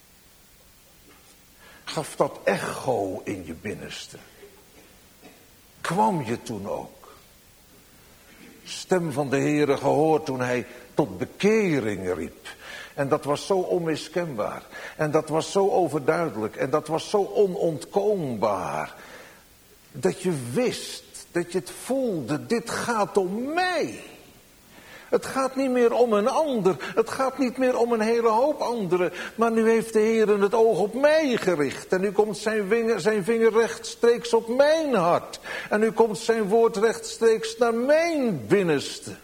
Gaf dat echo in je binnenste. Kwam je toen ook. Stem van de Heere gehoord toen hij tot bekering riep. En dat was zo onmiskenbaar. En dat was zo overduidelijk. En dat was zo onontkoombaar. Dat je wist, dat je het voelde, dit gaat om mij. Het gaat niet meer om een ander. Het gaat niet meer om een hele hoop anderen. Maar nu heeft de Heer het oog op mij gericht. En nu komt zijn vinger rechtstreeks op mijn hart. En nu komt zijn woord rechtstreeks naar mijn binnenste.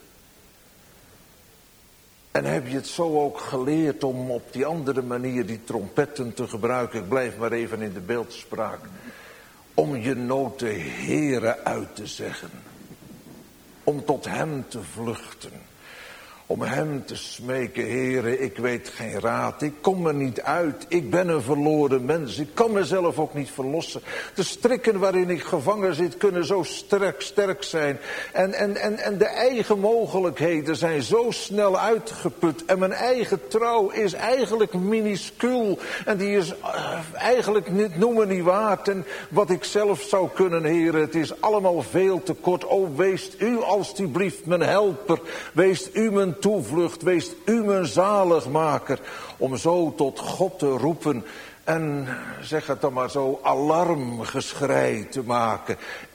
En heb je het zo ook geleerd om op die andere manier die trompetten te gebruiken. Ik blijf maar even in de beeldspraak. Om je nood de Heere uit te zeggen. Om tot hem te vluchten. Om hem te smeken, Heere, ik weet geen raad, ik kom er niet uit, ik ben een verloren mens, ik kan mezelf ook niet verlossen. De strikken waarin ik gevangen zit kunnen zo sterk zijn. En de eigen mogelijkheden zijn zo snel uitgeput. En mijn eigen trouw is eigenlijk minuscuul. En die is eigenlijk niet noemen niet waard. En wat ik zelf zou kunnen, Heere, het is allemaal veel te kort. O, wees u alstublieft mijn helper, wees u mijn toevlucht, wees u mijn zaligmaker, om zo tot God te roepen en, zeg het dan maar zo, alarmgeschrei te maken.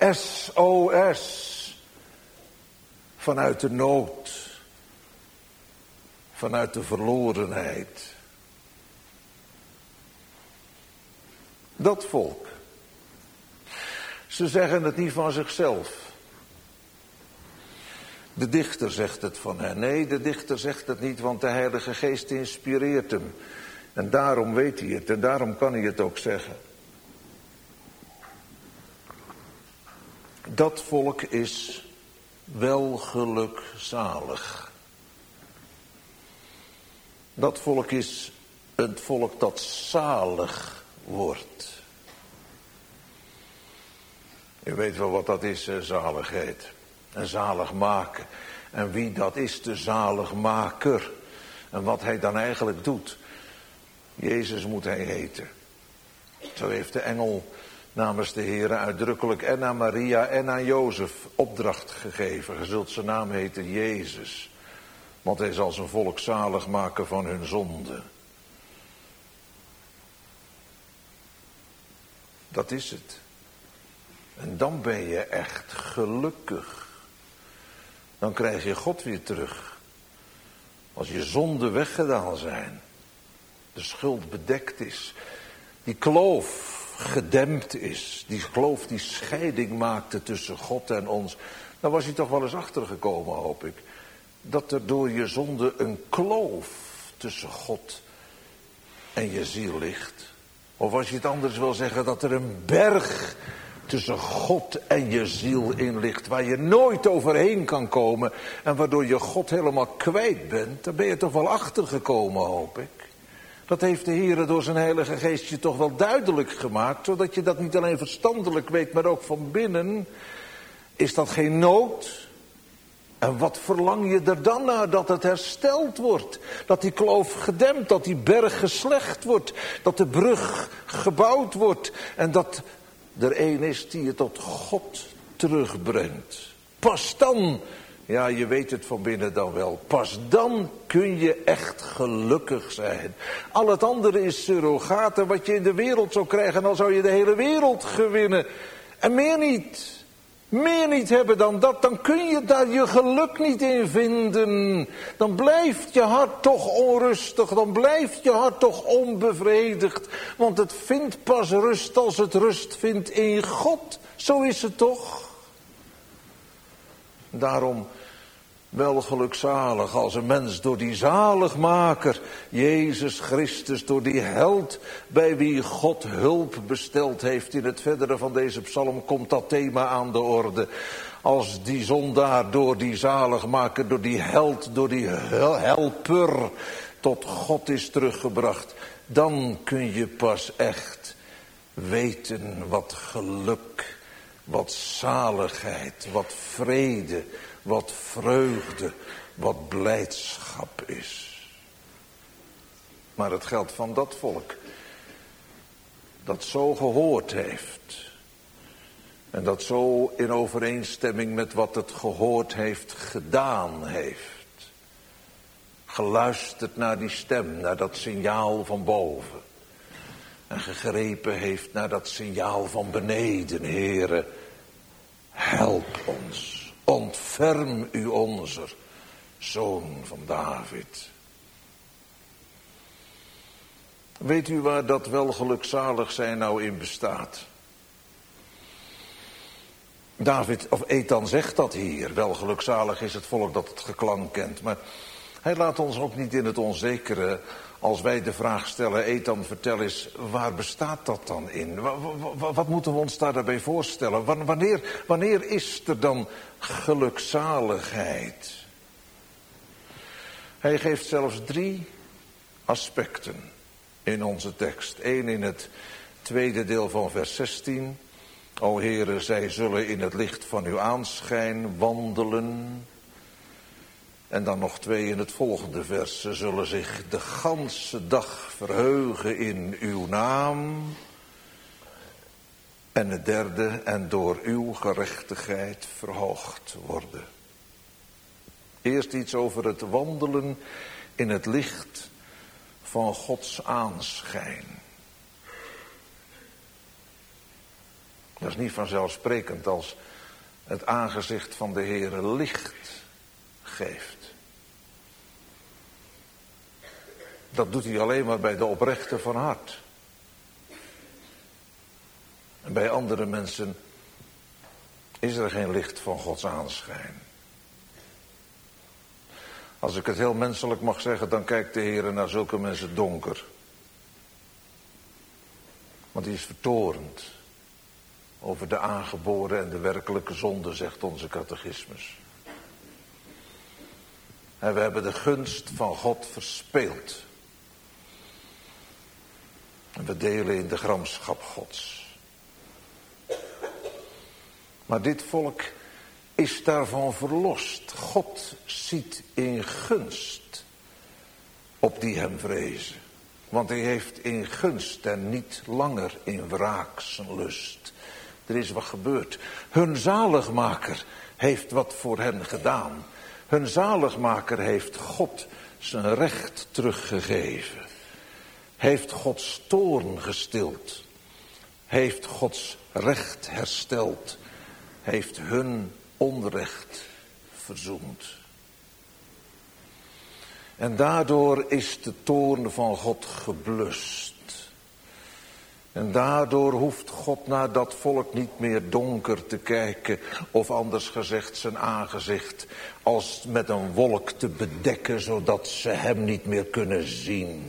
SOS, vanuit de nood, vanuit de verlorenheid. Dat volk, ze zeggen het niet van zichzelf. De dichter zegt het van hen. Nee, de dichter zegt het niet, want de Heilige Geest inspireert hem. En daarom weet hij het en daarom kan hij het ook zeggen. Dat volk is welgelukzalig. Dat volk is het volk dat zalig wordt. U weet wel wat dat is, zaligheid. En zalig maken. En wie dat is, de zaligmaker. En wat hij dan eigenlijk doet. Jezus moet hij heten. Zo heeft de engel namens de Heere uitdrukkelijk en aan Maria en aan Jozef opdracht gegeven. Je zult zijn naam heten Jezus. Want hij zal zijn volk zalig maken van hun zonde. Dat is het. En dan ben je echt gelukkig. Dan krijg je God weer terug. Als je zonden weggedaan zijn. De schuld bedekt is. Die kloof gedempt is. Die kloof die scheiding maakte tussen God en ons. Daar was hij toch wel eens achtergekomen, hoop ik. dat er door je zonde een kloof tussen God en je ziel ligt. Of als je het anders wil zeggen, dat er een berg tussen God en je ziel in ligt, waar je nooit overheen kan komen en waardoor je God helemaal kwijt bent. Daar ben je toch wel achtergekomen, hoop ik. Dat heeft de Heer door zijn Heilige Geest je toch wel duidelijk gemaakt, zodat je dat niet alleen verstandelijk weet, maar ook van binnen. Is dat geen nood? En wat verlang je er dan naar? Dat het hersteld wordt. Dat die kloof gedempt, dat die berg geslecht wordt. Dat de brug gebouwd wordt. En dat er een is die je tot God terugbrengt. Pas dan, ja je weet het van binnen dan wel. Pas dan kun je echt gelukkig zijn. Al het andere is surrogaten wat je in de wereld zou krijgen. Dan zou je de hele wereld gewinnen. En meer niet. Meer niet hebben dan dat, dan kun je daar je geluk niet in vinden. Dan blijft je hart toch onrustig, dan blijft je hart toch onbevredigd. Want het vindt pas rust als het rust vindt in God. Zo is het toch? Daarom wel gelukzalig als een mens door die zaligmaker, Jezus Christus, door die held bij wie God hulp besteld heeft. In het verdere van deze psalm komt dat thema aan de orde. Als die zondaar door die zaligmaker, door die held, door die helper tot God is teruggebracht, dan kun je pas echt weten wat geluk, wat zaligheid, wat vrede, wat vreugde, wat blijdschap is. Maar het geldt van dat volk dat zo gehoord heeft. En dat zo in overeenstemming met wat het gehoord heeft gedaan heeft. Geluisterd naar die stem, naar dat signaal van boven. En gegrepen heeft naar dat signaal van beneden. Heere, help ons. Ontferm u onzer, zoon van David. Weet u waar dat wel gelukzalig zijn nou in bestaat? David, of Ethan zegt dat hier. Wel gelukzalig is het volk dat het geklank kent. Maar hij laat ons ook niet in het onzekere als wij de vraag stellen, Ethan, vertel eens, waar bestaat dat dan in? Wat moeten we ons daarbij voorstellen? Wanneer is er dan gelukzaligheid? Hij geeft zelfs 3 aspecten in onze tekst. 1 in het tweede deel van vers 16. O Heere, zij zullen in het licht van uw aanschijn wandelen. En dan nog 2 in het volgende vers. Ze zullen zich de ganse dag verheugen in uw naam. En het derde, en door uw gerechtigheid verhoogd worden. Eerst iets over het wandelen in het licht van Gods aanschijn. Dat is niet vanzelfsprekend als het aangezicht van de Heere licht geeft. Dat doet hij alleen maar bij de oprechte van hart. En bij andere mensen is er geen licht van Gods aanschijn. Als ik het heel menselijk mag zeggen, dan kijkt de Heer naar zulke mensen donker. Want hij is vertorend over de aangeboren en de werkelijke zonde, zegt onze catechismus. En we hebben de gunst van God verspeeld. En we delen in de gramschap Gods. Maar dit volk is daarvan verlost. God ziet in gunst op die hem vrezen. Want hij heeft in gunst en niet langer in wraak zijn lust. Er is wat gebeurd. Hun zaligmaker heeft wat voor hen gedaan. Hun zaligmaker heeft God zijn recht teruggegeven. Heeft Gods toorn gestild. Heeft Gods recht hersteld. Heeft hun onrecht verzoend. En daardoor is de toorn van God geblust. En daardoor hoeft God naar dat volk niet meer donker te kijken, of anders gezegd zijn aangezicht als met een wolk te bedekken, zodat ze hem niet meer kunnen zien.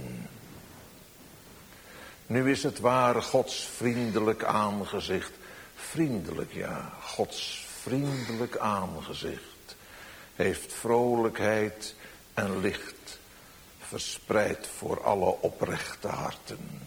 Nu is het waar Gods vriendelijk aangezicht. Vriendelijk, ja, Gods vriendelijk aangezicht heeft vrolijkheid en licht verspreid voor alle oprechte harten.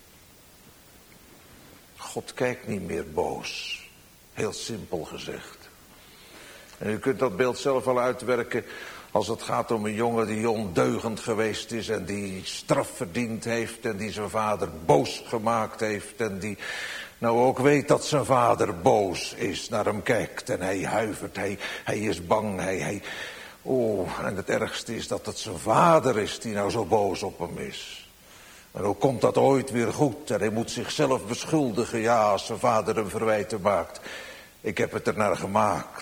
God kijkt niet meer boos, heel simpel gezegd. En u kunt dat beeld zelf wel uitwerken als het gaat om een jongen die ondeugend geweest is en die straf verdiend heeft en die zijn vader boos gemaakt heeft en die nou ook weet dat zijn vader boos is, naar hem kijkt en hij huivert, hij is bang, en het ergste is dat het zijn vader is die nou zo boos op hem is. En hoe komt dat ooit weer goed? En hij moet zichzelf beschuldigen, ja, als zijn vader hem verwijten maakt. Ik heb het er naar gemaakt.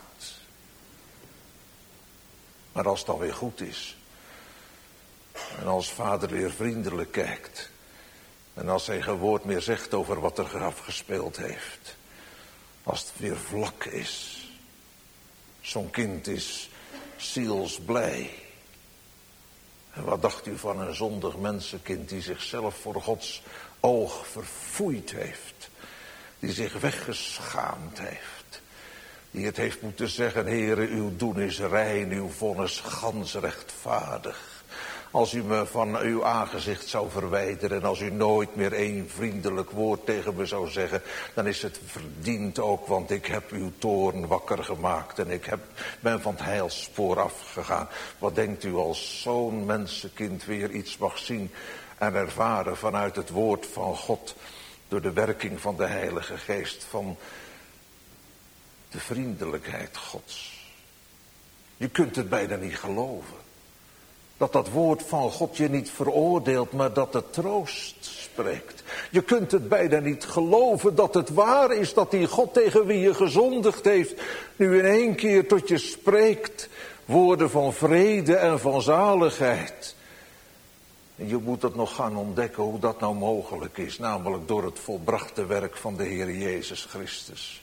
Maar als het dan weer goed is, en als vader weer vriendelijk kijkt, en als hij geen woord meer zegt over wat er afgespeeld heeft, als het weer vlak is, zo'n kind is zielsblij. En wat dacht u van een zondig mensenkind die zichzelf voor Gods oog verfoeid heeft, die zich weggeschaamd heeft, die het heeft moeten zeggen: Heere, uw doen is rein, uw vonnis gans rechtvaardig. Als u me van uw aangezicht zou verwijderen en als u nooit meer één vriendelijk woord tegen me zou zeggen, dan is het verdiend ook, want ik heb uw toorn wakker gemaakt en ik ben van het heilspoor afgegaan. Wat denkt u als zo'n mensenkind weer iets mag zien en ervaren vanuit het woord van God, door de werking van de Heilige Geest, van de vriendelijkheid Gods. Je kunt het bijna niet geloven. Dat dat woord van God je niet veroordeelt, maar dat het troost spreekt. Je kunt het bijna niet geloven dat het waar is dat die God tegen wie je gezondigd heeft, nu in één keer tot je spreekt woorden van vrede en van zaligheid. En je moet het nog gaan ontdekken hoe dat nou mogelijk is, namelijk door het volbrachte werk van de Heer Jezus Christus.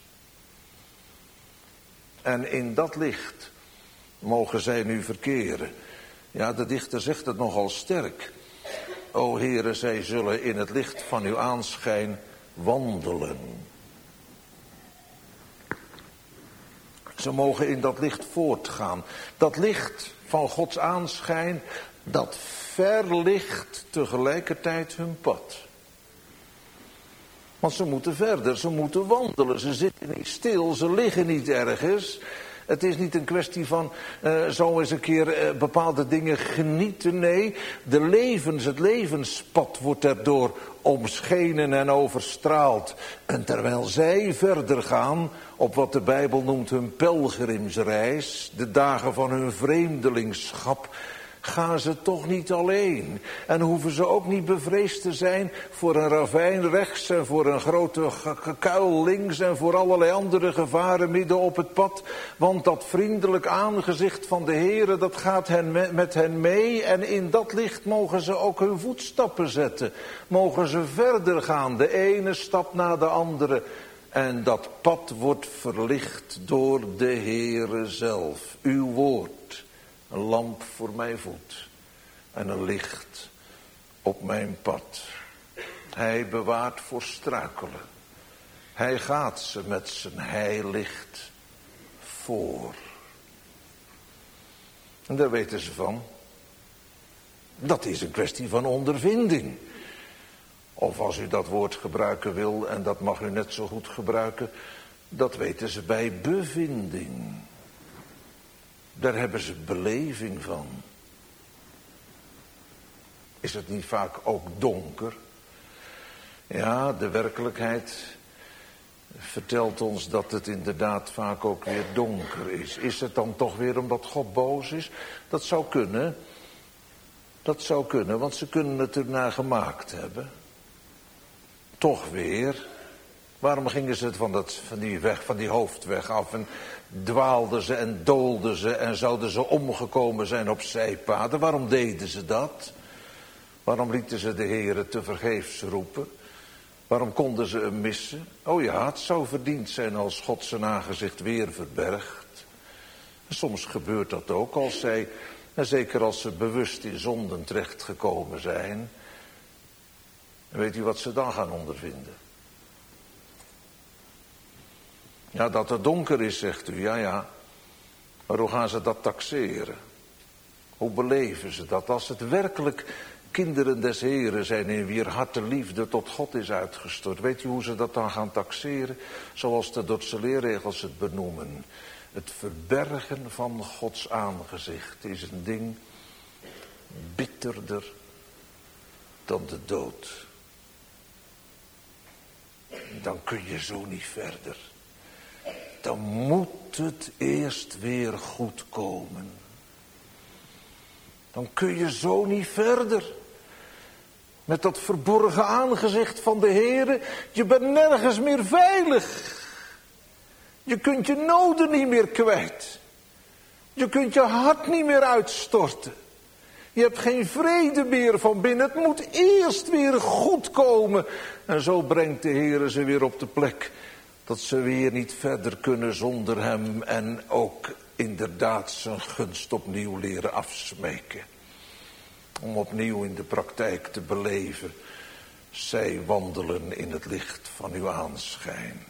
En in dat licht mogen zij nu verkeren. Ja, de dichter zegt het nogal sterk. O Heere, zij zullen in het licht van uw aanschijn wandelen. Ze mogen in dat licht voortgaan. Dat licht van Gods aanschijn, dat verlicht tegelijkertijd hun pad. Want ze moeten verder, ze moeten wandelen. Ze zitten niet stil, ze liggen niet ergens. Het is niet een kwestie van zo eens een keer bepaalde dingen genieten. Nee, het levenspad wordt erdoor omschenen en overstraald. En terwijl zij verder gaan op wat de Bijbel noemt hun pelgrimsreis, de dagen van hun vreemdelingschap, gaan ze toch niet alleen. En hoeven ze ook niet bevreesd te zijn voor een ravijn rechts en voor een grote kuil links en voor allerlei andere gevaren midden op het pad. Want dat vriendelijk aangezicht van de Heere, dat gaat met hen mee. En in dat licht mogen ze ook hun voetstappen zetten. Mogen ze verder gaan, de ene stap na de andere. En dat pad wordt verlicht door de Heere zelf. Uw woord. Een lamp voor mijn voet en een licht op mijn pad. Hij bewaart voor struikelen. Hij gaat ze met zijn heilicht voor. En daar weten ze van. Dat is een kwestie van ondervinding. Of als u dat woord gebruiken wil, en dat mag u net zo goed gebruiken, dat weten ze bij bevinding. Daar hebben ze beleving van. Is het niet vaak ook donker? Ja, de werkelijkheid vertelt ons dat het inderdaad vaak ook weer donker is. Is het dan toch weer omdat God boos is? Dat zou kunnen. Dat zou kunnen, want ze kunnen het ernaar gemaakt hebben. Toch weer. Waarom gingen ze van die hoofdweg af en dwaalden ze en doolden ze en zouden ze omgekomen zijn op zijpaden? Waarom deden ze dat? Waarom lieten ze de Heere tevergeefs roepen? Waarom konden ze hem missen? Oh ja, het zou verdiend zijn als God zijn aangezicht weer verbergt. En soms gebeurt dat ook als zij, en zeker als ze bewust in zonden terechtgekomen zijn. En weet u wat ze dan gaan ondervinden? Ja, dat het donker is, zegt u, ja. Maar hoe gaan ze dat taxeren? Hoe beleven ze dat als het werkelijk kinderen des Heren zijn in wier hart de liefde tot God is uitgestort? Weet u hoe ze dat dan gaan taxeren? Zoals de Dordtse leerregels het benoemen. Het verbergen van Gods aangezicht is een ding bitterder dan de dood. Dan kun je zo niet verder. Dan moet het eerst weer goed komen. Dan kun je zo niet verder. Met dat verborgen aangezicht van de Heere. Je bent nergens meer veilig. Je kunt je noden niet meer kwijt. Je kunt je hart niet meer uitstorten. Je hebt geen vrede meer van binnen. Het moet eerst weer goed komen. En zo brengt de Heere ze weer op de plek. Dat ze weer niet verder kunnen zonder hem. En ook inderdaad zijn gunst opnieuw leren afsmeken. Om opnieuw in de praktijk te beleven. Zij wandelen in het licht van uw aanschijn.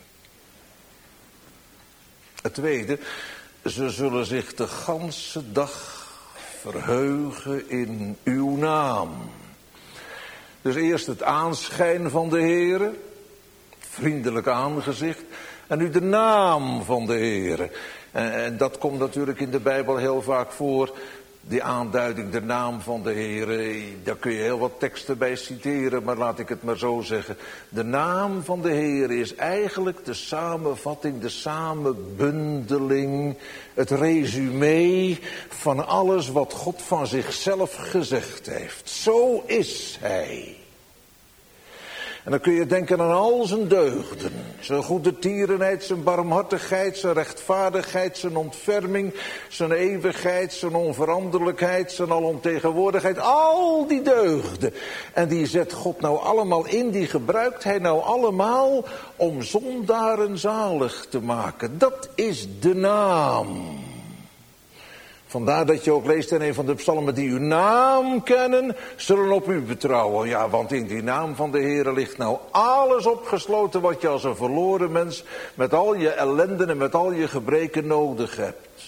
Het tweede, ze zullen zich de ganse dag verheugen in uw naam. Dus eerst het aanschijn van de Heere, vriendelijk aangezicht, en nu de naam van de Heere. En dat komt natuurlijk in de Bijbel heel vaak voor. Die aanduiding, de naam van de Heere, daar kun je heel wat teksten bij citeren, maar laat ik het maar zo zeggen. De naam van de Heere is eigenlijk de samenvatting, de samenbundeling, het resumé van alles wat God van zichzelf gezegd heeft. Zo is Hij. En dan kun je denken aan al zijn deugden. Zijn goede tierenheid, zijn barmhartigheid, zijn rechtvaardigheid, zijn ontferming, zijn eeuwigheid, zijn onveranderlijkheid, zijn alomtegenwoordigheid. Al die deugden. En die zet God nou allemaal in, die gebruikt hij nou allemaal om zondaren zalig te maken. Dat is de naam. Vandaar dat je ook leest in een van de psalmen, die uw naam kennen, zullen op u betrouwen. Ja, want in die naam van de Heere ligt nou alles opgesloten wat je als een verloren mens met al je ellenden en met al je gebreken nodig hebt.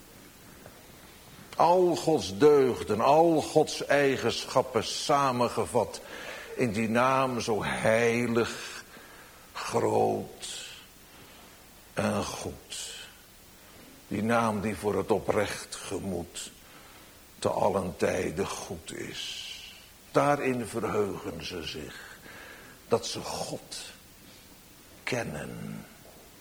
Al Gods deugden, al Gods eigenschappen samengevat in die naam zo heilig, groot en goed. Die naam die voor het oprecht gemoed te allen tijde goed is. Daarin verheugen ze zich. Dat ze God kennen.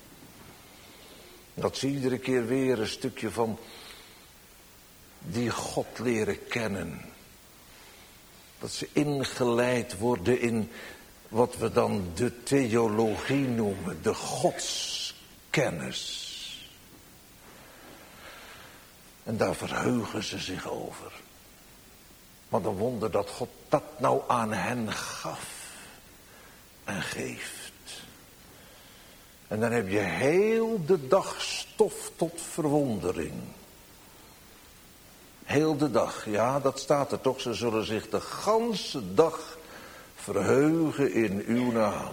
Dat ze iedere keer weer een stukje van die God leren kennen. Dat ze ingeleid worden in wat we dan de theologie noemen. De godskennis. En daar verheugen ze zich over. Wat een wonder dat God dat nou aan hen gaf en geeft. En dan heb je heel de dag stof tot verwondering. Heel de dag, ja, dat staat er toch. Ze zullen zich de ganse dag verheugen in uw naam.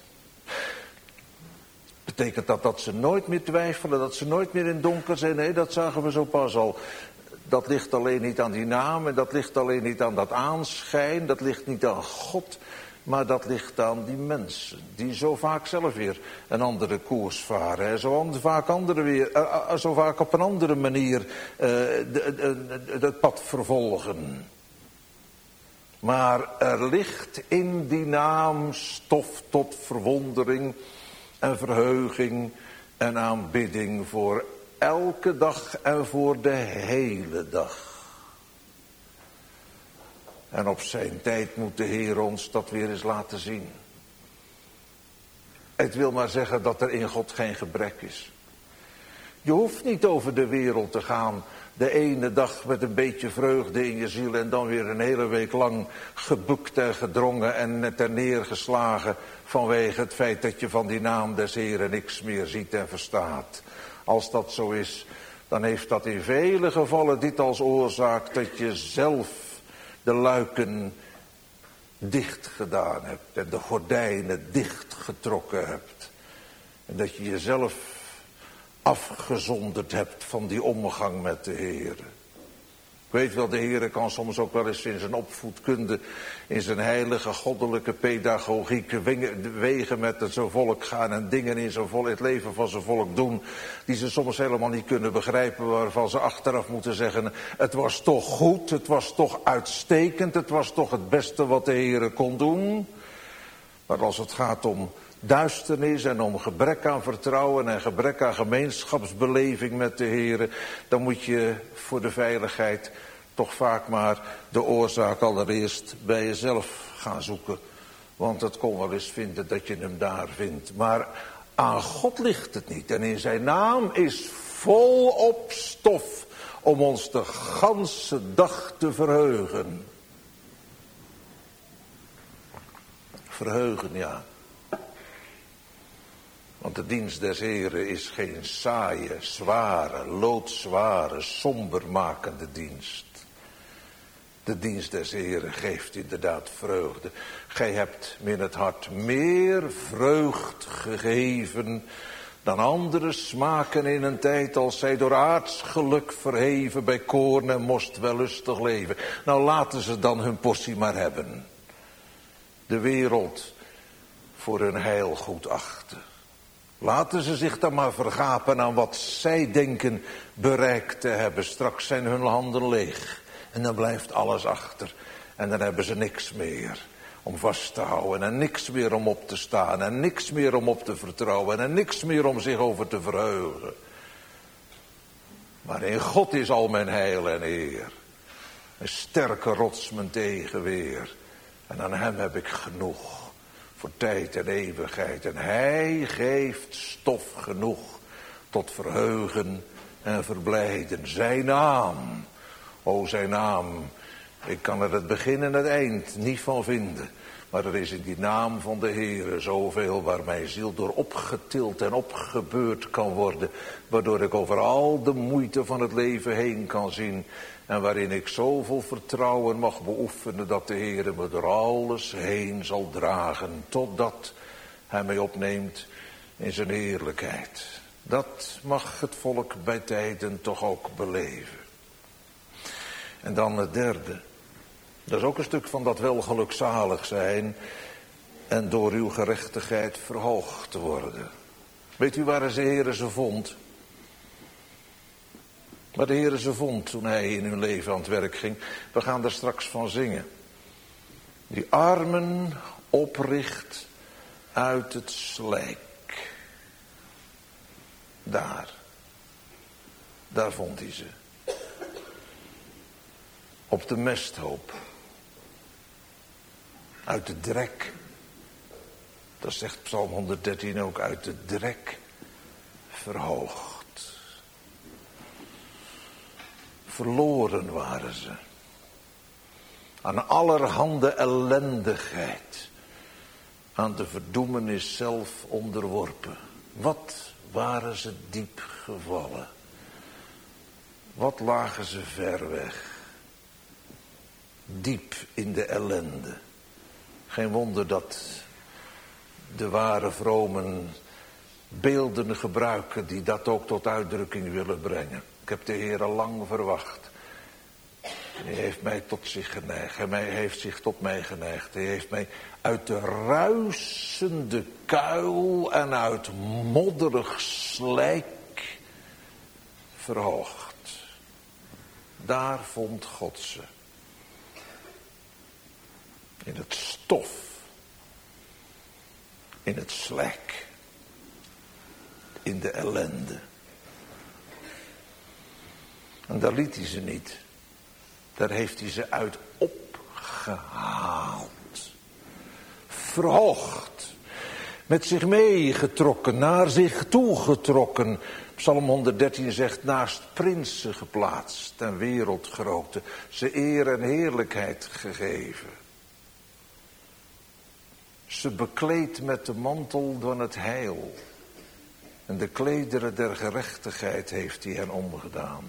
Betekent dat ze nooit meer twijfelen, dat ze nooit meer in donker zijn? Nee, dat zagen we zo pas al. Dat ligt alleen niet aan die naam en dat ligt alleen niet aan dat aanschijn. Dat ligt niet aan God, maar dat ligt aan die mensen. Die zo vaak zelf weer een andere koers varen. Hè, zo vaak op een andere manier het pad vervolgen. Maar er ligt in die naam stof tot verwondering en verheuging en aanbidding voor elke dag en voor de hele dag. En op zijn tijd moet de Heer ons dat weer eens laten zien. Het wil maar zeggen dat er in God geen gebrek is. Je hoeft niet over de wereld te gaan. De ene dag met een beetje vreugde in je ziel en dan weer een hele week lang gebukt en gedrongen en ter neergeslagen vanwege het feit dat je van die naam des Heren niks meer ziet en verstaat. Als dat zo is, dan heeft dat in vele gevallen dit als oorzaak dat je zelf de luiken dicht gedaan hebt en de gordijnen dichtgetrokken hebt. En dat je jezelf afgezonderd hebt van die omgang met de Heer. Ik weet wel, de Heer kan soms ook wel eens in zijn opvoedkunde, in zijn heilige goddelijke pedagogiek wegen met het zijn volk gaan en dingen in het leven van zijn volk doen die ze soms helemaal niet kunnen begrijpen, waarvan ze achteraf moeten zeggen, het was toch goed, het was toch uitstekend, het was toch het beste wat de Heer kon doen. Maar als het gaat om duisternis en om gebrek aan vertrouwen en gebrek aan gemeenschapsbeleving met de Heer, dan moet je voor de veiligheid toch vaak maar de oorzaak allereerst bij jezelf gaan zoeken. Want het kon wel eens vinden dat je hem daar vindt. Maar aan God ligt het niet. En in zijn naam is volop stof om ons de ganse dag te verheugen. Verheugen, ja. Want de dienst des Heren is geen saaie, zware, loodzware, sombermakende dienst. De dienst des Heren geeft inderdaad vreugde. Gij hebt me in het hart meer vreugd gegeven dan andere smaken in een tijd als zij door aards geluk verheven bij koorn en most wellustig leven. Nou, laten ze dan hun portie maar hebben. De wereld voor hun heil goed achten. Laten ze zich dan maar vergapen aan wat zij denken bereikt te hebben. Straks zijn hun handen leeg. En dan blijft alles achter. En dan hebben ze niks meer om vast te houden. En niks meer om op te staan. En niks meer om op te vertrouwen. En niks meer om zich over te verheugen. Maar in God is al mijn heil en eer. Een sterke rots mijn tegenweer. En aan hem heb ik genoeg. Voor tijd en eeuwigheid. En hij geeft stof genoeg tot verheugen en verblijden. Zijn naam. O, zijn naam. Ik kan er het begin en het eind niet van vinden. Maar er is in die naam van de Heere zoveel waar mijn ziel door opgetild en opgebeurd kan worden. Waardoor ik over al de moeite van het leven heen kan zien. En waarin ik zoveel vertrouwen mag beoefenen dat de Heere me door alles heen zal dragen. Totdat hij mij opneemt in zijn heerlijkheid. Dat mag het volk bij tijden toch ook beleven. En dan het derde. Dat is ook een stuk van dat welgelukzalig zijn. En door uw gerechtigheid verhoogd te worden. Weet u waar de Heere ze vond? Waar de Heere ze vond toen hij in hun leven aan het werk ging. We gaan daar straks van zingen. Die armen opricht uit het slijk. Daar vond hij ze. Op de mesthoop. Uit de drek. Dat zegt Psalm 113 ook, uit de drek verhoogd. Verloren waren ze. Aan allerhande ellendigheid. Aan de verdoemenis zelf onderworpen. Wat waren ze diep gevallen. Wat lagen ze ver weg. Diep in de ellende. Geen wonder dat de ware vromen beelden gebruiken die dat ook tot uitdrukking willen brengen. Ik heb de Heer al lang verwacht. Hij heeft mij tot zich geneigd. Hij heeft zich tot mij geneigd. Hij heeft mij uit de ruisende kuil en uit modderig slijk verhoogd. Daar vond God ze. In het stof. In het slijk. In de ellende. En daar liet hij ze niet. Daar heeft hij ze uit opgehaald. Verhoogd. met zich meegetrokken, naar zich toegetrokken. Psalm 113 zegt, naast prinsen geplaatst en wereldgrote, ze eer en heerlijkheid gegeven. Ze bekleedt met de mantel van het heil. En de klederen der gerechtigheid heeft hij hen omgedaan.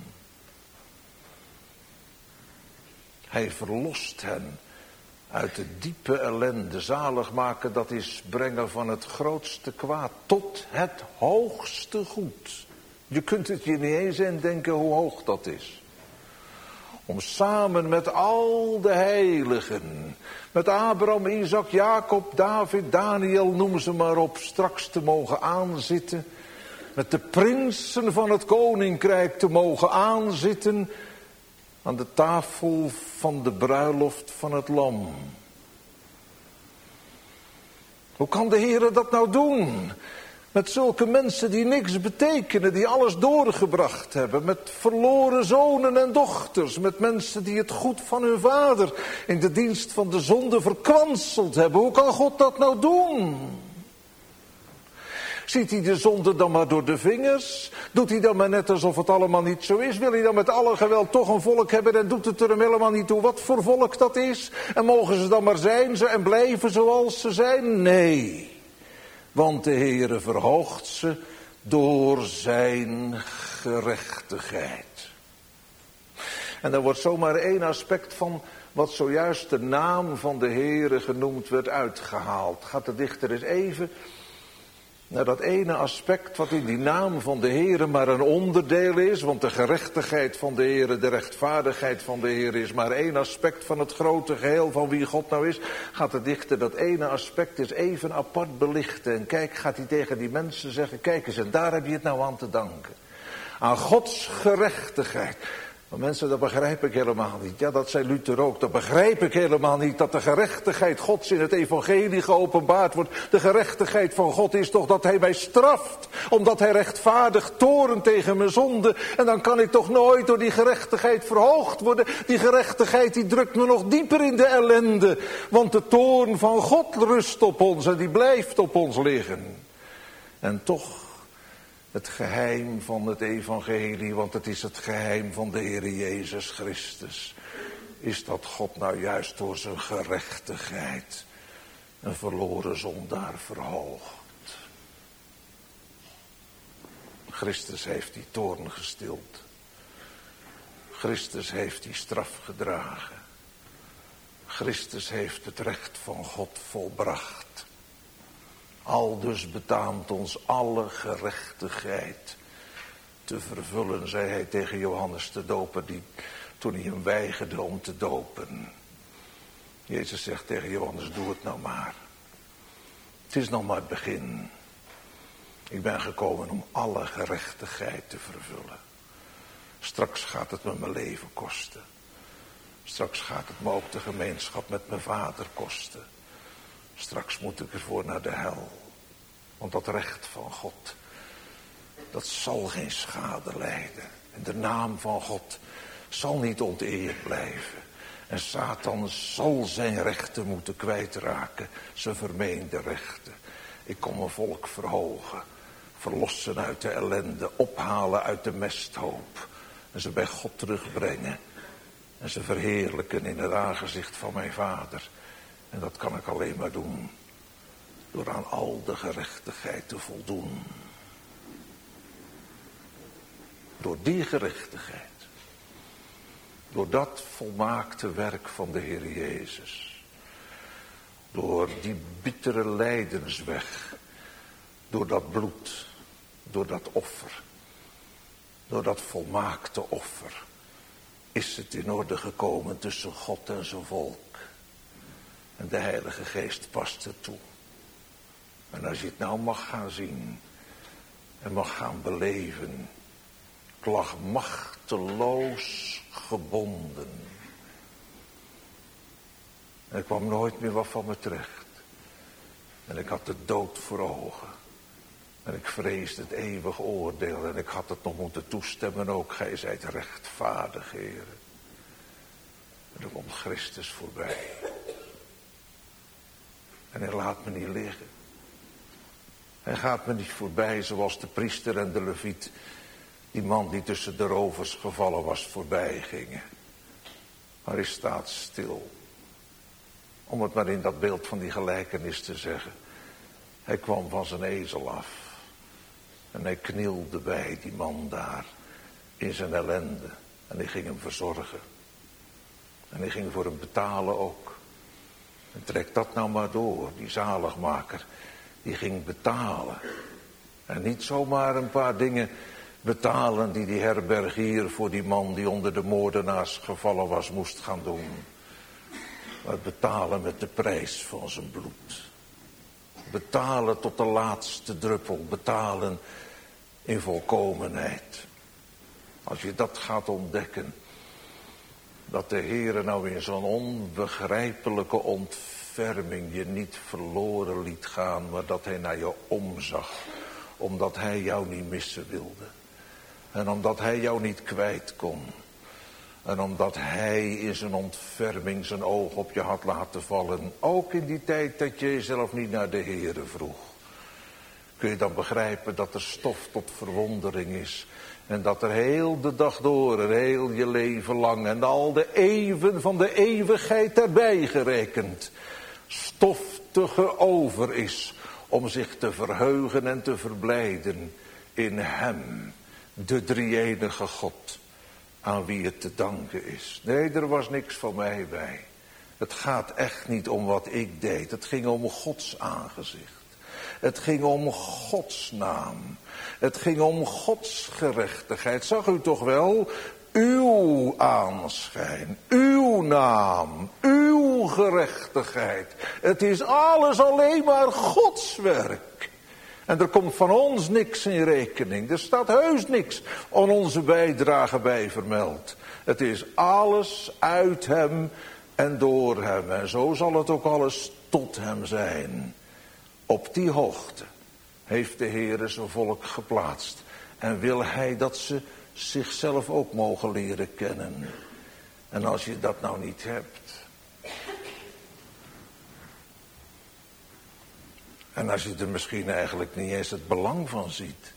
Hij verlost hen uit de diepe ellende. Zalig maken, dat is brengen van het grootste kwaad tot het hoogste goed. Je kunt het je niet eens indenken hoe hoog dat is. Om samen met al de heiligen, met Abraham, Isaac, Jacob, David, Daniel, noem ze maar op, straks te mogen aanzitten. Met de prinsen van het koninkrijk te mogen aanzitten aan de tafel van de bruiloft van het lam. Hoe kan de Heer dat nou doen? Met zulke mensen die niks betekenen, die alles doorgebracht hebben. Met verloren zonen en dochters. Met mensen die het goed van hun vader in de dienst van de zonde verkwanseld hebben. Hoe kan God dat nou doen? Ziet hij de zonde dan maar door de vingers? Doet hij dan maar net alsof het allemaal niet zo is? Wil hij dan met alle geweld toch een volk hebben en doet het er hem helemaal niet toe wat voor volk dat is? En mogen ze dan maar zijn en blijven zoals ze zijn? Nee. Want de Heere verhoogt ze door zijn gerechtigheid. En daar wordt zomaar één aspect van wat zojuist de naam van de Heere genoemd werd uitgehaald. Gaat de dichter eens even naar dat ene aspect wat in die naam van de Heere maar een onderdeel is. Want de gerechtigheid van de Heere, de rechtvaardigheid van de Heere is maar één aspect van het grote geheel van wie God nou is. Gaat de dichter dat ene aspect eens even apart belichten. En kijk, gaat hij tegen die mensen zeggen, kijk eens, en daar heb je het nou aan te danken. Aan Gods gerechtigheid. Maar mensen, dat begrijp ik helemaal niet. Ja, dat zei Luther ook. Dat begrijp ik helemaal niet. Dat de gerechtigheid Gods in het evangelie geopenbaard wordt. De gerechtigheid van God is toch dat hij mij straft. Omdat hij rechtvaardig toornt tegen mijn zonde. En dan kan ik toch nooit door die gerechtigheid verhoogd worden. Die gerechtigheid die drukt me nog dieper in de ellende. Want de toorn van God rust op ons. En die blijft op ons liggen. En toch het geheim van het evangelie, want het is het geheim van de Heer Jezus Christus, is dat God nou juist door zijn gerechtigheid een verloren zondaar verhoogt. Christus heeft die toorn gestild. Christus heeft die straf gedragen. Christus heeft het recht van God volbracht. Aldus betaamt ons alle gerechtigheid te vervullen, zei hij tegen Johannes de Doper, toen hij hem weigerde om te dopen. Jezus zegt tegen Johannes, doe het nou maar. Het is nog maar het begin. Ik ben gekomen om alle gerechtigheid te vervullen. Straks gaat het me mijn leven kosten. Straks gaat het me ook de gemeenschap met mijn vader kosten. Straks moet ik ervoor naar de hel. Want dat recht van God, dat zal geen schade lijden. En de naam van God zal niet onteerd blijven. En Satan zal zijn rechten moeten kwijtraken. Zijn vermeende rechten. Ik kom een volk verhogen. Verlossen uit de ellende. Ophalen uit de mesthoop. En ze bij God terugbrengen. En ze verheerlijken in het aangezicht van mijn vader. En dat kan ik alleen maar doen door aan al de gerechtigheid te voldoen. Door die gerechtigheid. Door dat volmaakte werk van de Heer Jezus. Door die bittere lijdensweg. Door dat bloed. Door dat offer. Door dat volmaakte offer. Is het in orde gekomen tussen God en zijn volk. En de Heilige Geest past er toe. En als je het nou mag gaan zien. En mag gaan beleven. Ik lag machteloos gebonden. En er kwam nooit meer wat van me terecht. En ik had de dood voor ogen. En ik vreesde het eeuwig oordeel. En ik had het nog moeten toestemmen ook. Gij zijt rechtvaardig, Heer. En er komt Christus voorbij. En hij laat me niet liggen. Hij gaat me niet voorbij zoals de priester en de leviet, die man die tussen de rovers gevallen was, voorbij gingen. Maar hij staat stil. Om het maar in dat beeld van die gelijkenis te zeggen. Hij kwam van zijn ezel af. En hij knielde bij die man daar in zijn ellende. En hij ging hem verzorgen. En hij ging voor hem betalen ook. En trek dat nou maar door, die zaligmaker. Die ging betalen. En niet zomaar een paar dingen betalen die herbergier voor die man die onder de moordenaars gevallen was moest gaan doen. Maar betalen met de prijs van zijn bloed. Betalen tot de laatste druppel. Betalen in volkomenheid. Als je dat gaat ontdekken. Dat de Heere nou in zo'n onbegrijpelijke ontferming je niet verloren liet gaan. Maar dat hij naar je omzag. Omdat hij jou niet missen wilde. En omdat hij jou niet kwijt kon. En omdat hij in zijn ontferming zijn oog op je had laten vallen. Ook in die tijd dat je jezelf niet naar de Heere vroeg. Kun je dan begrijpen dat er stof tot verwondering is. En dat er heel de dag door, en heel je leven lang. En al de eeuwen van de eeuwigheid erbij gerekend. Stof te over is om zich te verheugen en te verblijden in hem. De drie-enige God. Aan wie het te danken is. Nee, er was niks van mij bij. Het gaat echt niet om wat ik deed. Het ging om Gods aangezicht. Het ging om Gods naam. Het ging om Gods gerechtigheid. Zag u toch wel? Uw aanschijn, uw naam, uw gerechtigheid. Het is alles alleen maar Gods werk. En er komt van ons niks in rekening. Er staat heus niks aan onze bijdrage bij vermeld. Het is alles uit hem en door hem. En zo zal het ook alles tot hem zijn. Op die hoogte heeft de Heere zijn volk geplaatst. En wil hij dat ze zichzelf ook mogen leren kennen. En als je dat nou niet hebt. En als je er misschien eigenlijk niet eens het belang van ziet.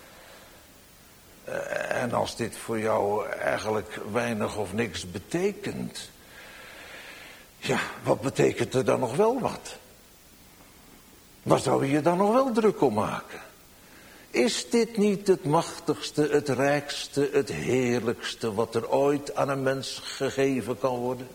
En als dit voor jou eigenlijk weinig of niks betekent. Ja, wat betekent er dan nog wel wat? Waar zou je je dan nog wel druk om maken? Is dit niet het machtigste, het rijkste, het heerlijkste wat er ooit aan een mens gegeven kan worden?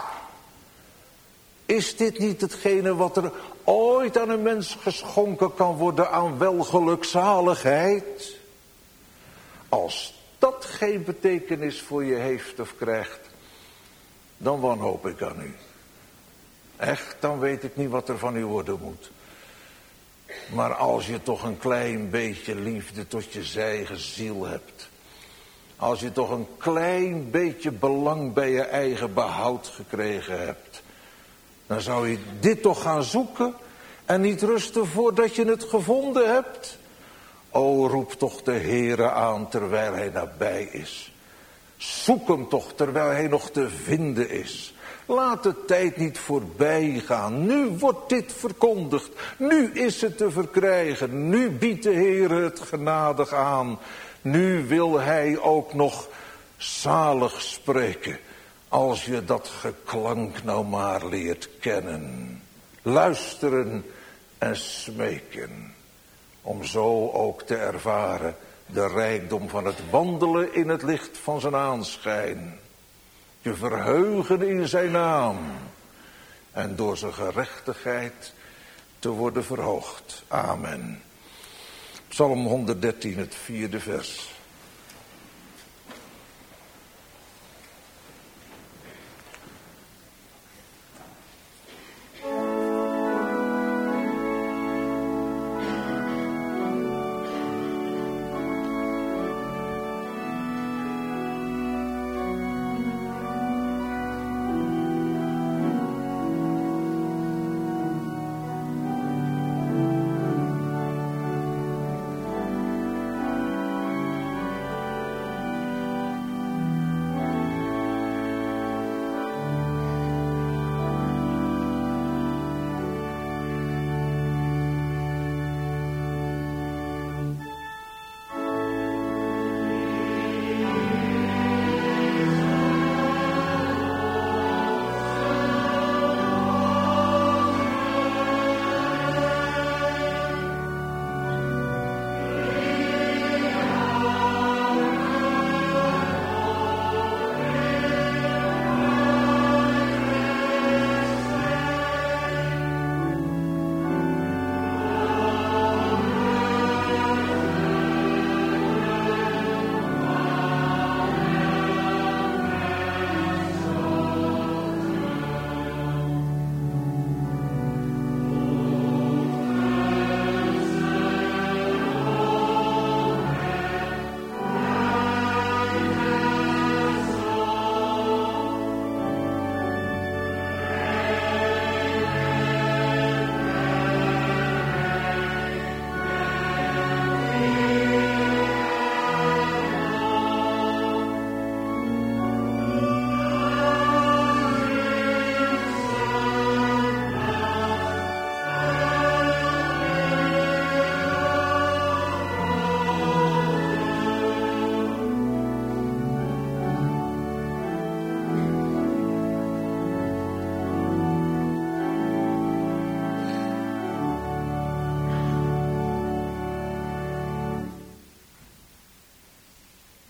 Is dit niet hetgene wat er ooit aan een mens geschonken kan worden aan welgelukzaligheid? Als dat geen betekenis voor je heeft of krijgt, dan wanhoop ik aan u. Echt, dan weet ik niet wat er van u worden moet. Maar als je toch een klein beetje liefde tot je eigen ziel hebt. Als je toch een klein beetje belang bij je eigen behoud gekregen hebt. Dan zou je dit toch gaan zoeken en niet rusten voordat je het gevonden hebt. O, roep toch de Heere aan terwijl hij nabij is. Zoek hem toch terwijl hij nog te vinden is. Laat de tijd niet voorbij gaan. Nu wordt dit verkondigd. Nu is het te verkrijgen. Nu biedt de Heere het genadig aan. Nu wil hij ook nog zalig spreken. Als je dat geklank nou maar leert kennen. Luisteren en smeken. Om zo ook te ervaren de rijkdom van het wandelen in het licht van zijn aanschijn. Je verheugen in zijn naam. En door zijn gerechtigheid te worden verhoogd. Amen. Psalm 113, het 4e vers.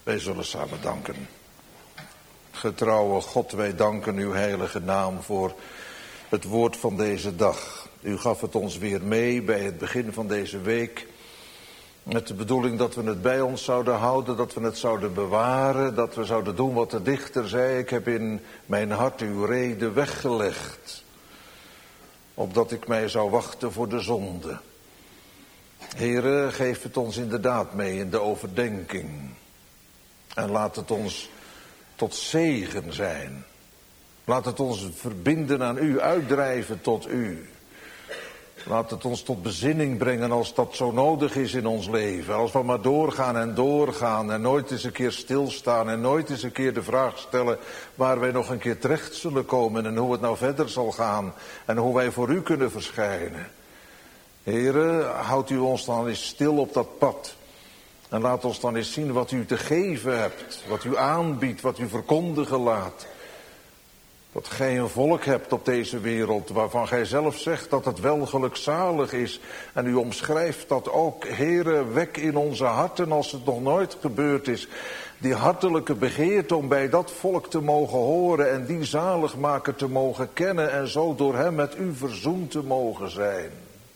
Wij zullen samen danken. Getrouwe God, wij danken uw heilige naam voor het woord van deze dag. U gaf het ons weer mee bij het begin van deze week. Met de bedoeling dat we het bij ons zouden houden, dat we het zouden bewaren, dat we zouden doen wat de dichter zei. Ik heb in mijn hart uw reden weggelegd, opdat ik mij zou wachten voor de zonde. Heere, geef het ons inderdaad mee in de overdenking. En laat het ons tot zegen zijn. Laat het ons verbinden aan u, uitdrijven tot u. Laat het ons tot bezinning brengen als dat zo nodig is in ons leven. Als we maar doorgaan en nooit eens een keer stilstaan en nooit eens een keer de vraag stellen waar wij nog een keer terecht zullen komen en hoe het nou verder zal gaan en hoe wij voor u kunnen verschijnen. Heere, houdt u ons dan eens stil op dat pad. En laat ons dan eens zien wat u te geven hebt, wat u aanbiedt, wat u verkondigen laat. Dat gij een volk hebt op deze wereld waarvan gij zelf zegt dat het wel gelukzalig is. En u omschrijft dat ook. Heere, wek in onze harten als het nog nooit gebeurd is. Die hartelijke begeerte om bij dat volk te mogen horen en die zaligmaker te mogen kennen en zo door hem met u verzoend te mogen zijn.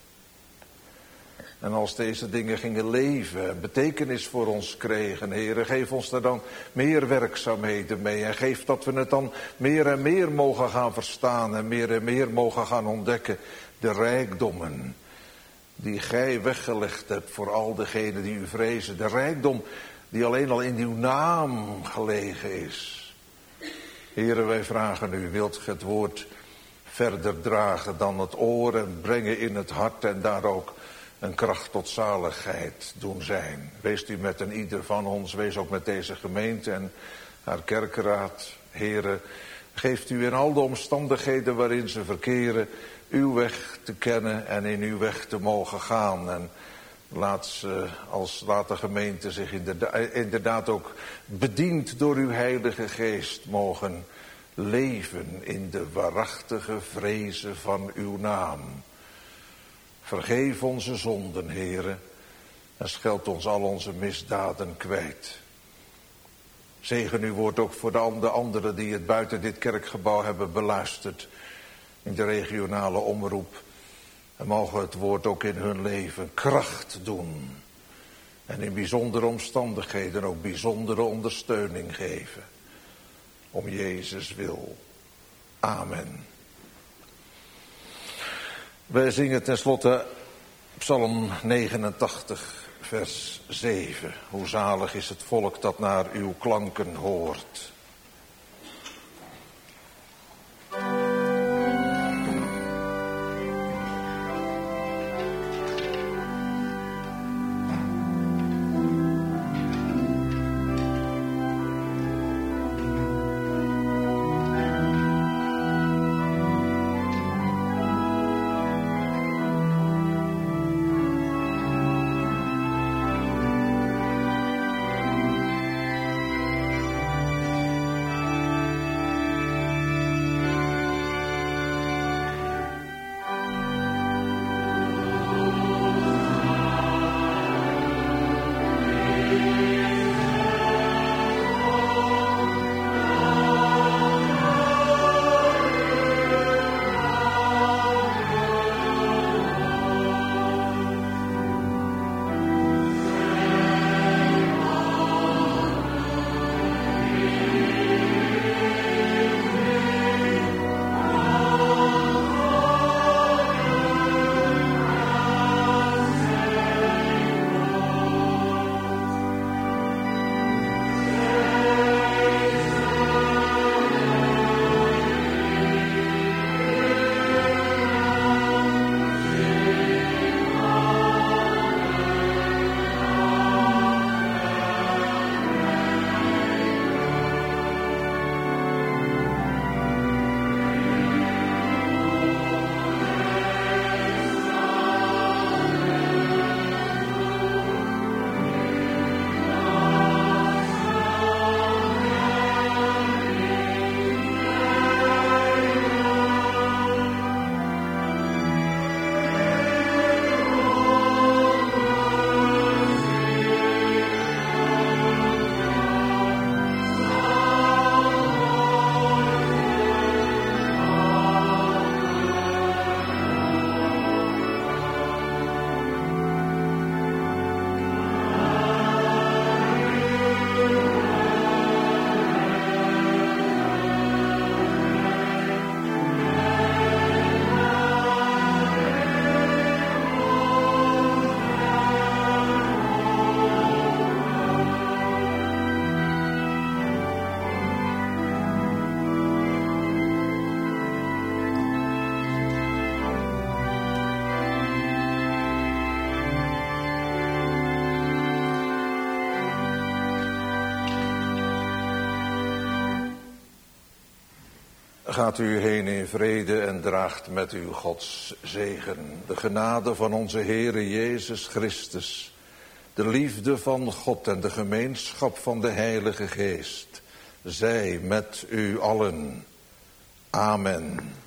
En als deze dingen gingen leven en betekenis voor ons kregen, Heere, geef ons daar dan meer werkzaamheden mee. En geef dat we het dan meer en meer mogen gaan verstaan en meer mogen gaan ontdekken. De rijkdommen die gij weggelegd hebt voor al degenen die u vrezen. De rijkdom die alleen al in uw naam gelegen is. Heere, wij vragen u, wilt ge het woord verder dragen dan het oor en brengen in het hart en daar ook een kracht tot zaligheid doen zijn. Wees u met een ieder van ons, wees ook met deze gemeente en haar kerkraad. Heere, geeft u in al de omstandigheden waarin ze verkeren uw weg te kennen en in uw weg te mogen gaan. En laat de gemeente zich inderdaad ook bediend door uw heilige geest mogen leven in de waarachtige vrezen van uw naam. Vergeef onze zonden, Heere, en scheld ons al onze misdaden kwijt. Zegen uw woord ook voor de anderen die het buiten dit kerkgebouw hebben beluisterd in de regionale omroep. En mogen het woord ook in hun leven kracht doen. En in bijzondere omstandigheden ook bijzondere ondersteuning geven. Om Jezus wil. Amen. Wij zingen tenslotte Psalm 89, vers 7. Hoe zalig is het volk dat naar uw klanken hoort. gaat u heen in vrede en draagt met u Gods zegen. De genade van onze Heere Jezus Christus, de liefde van God en de gemeenschap van de Heilige Geest, zij met u allen. Amen.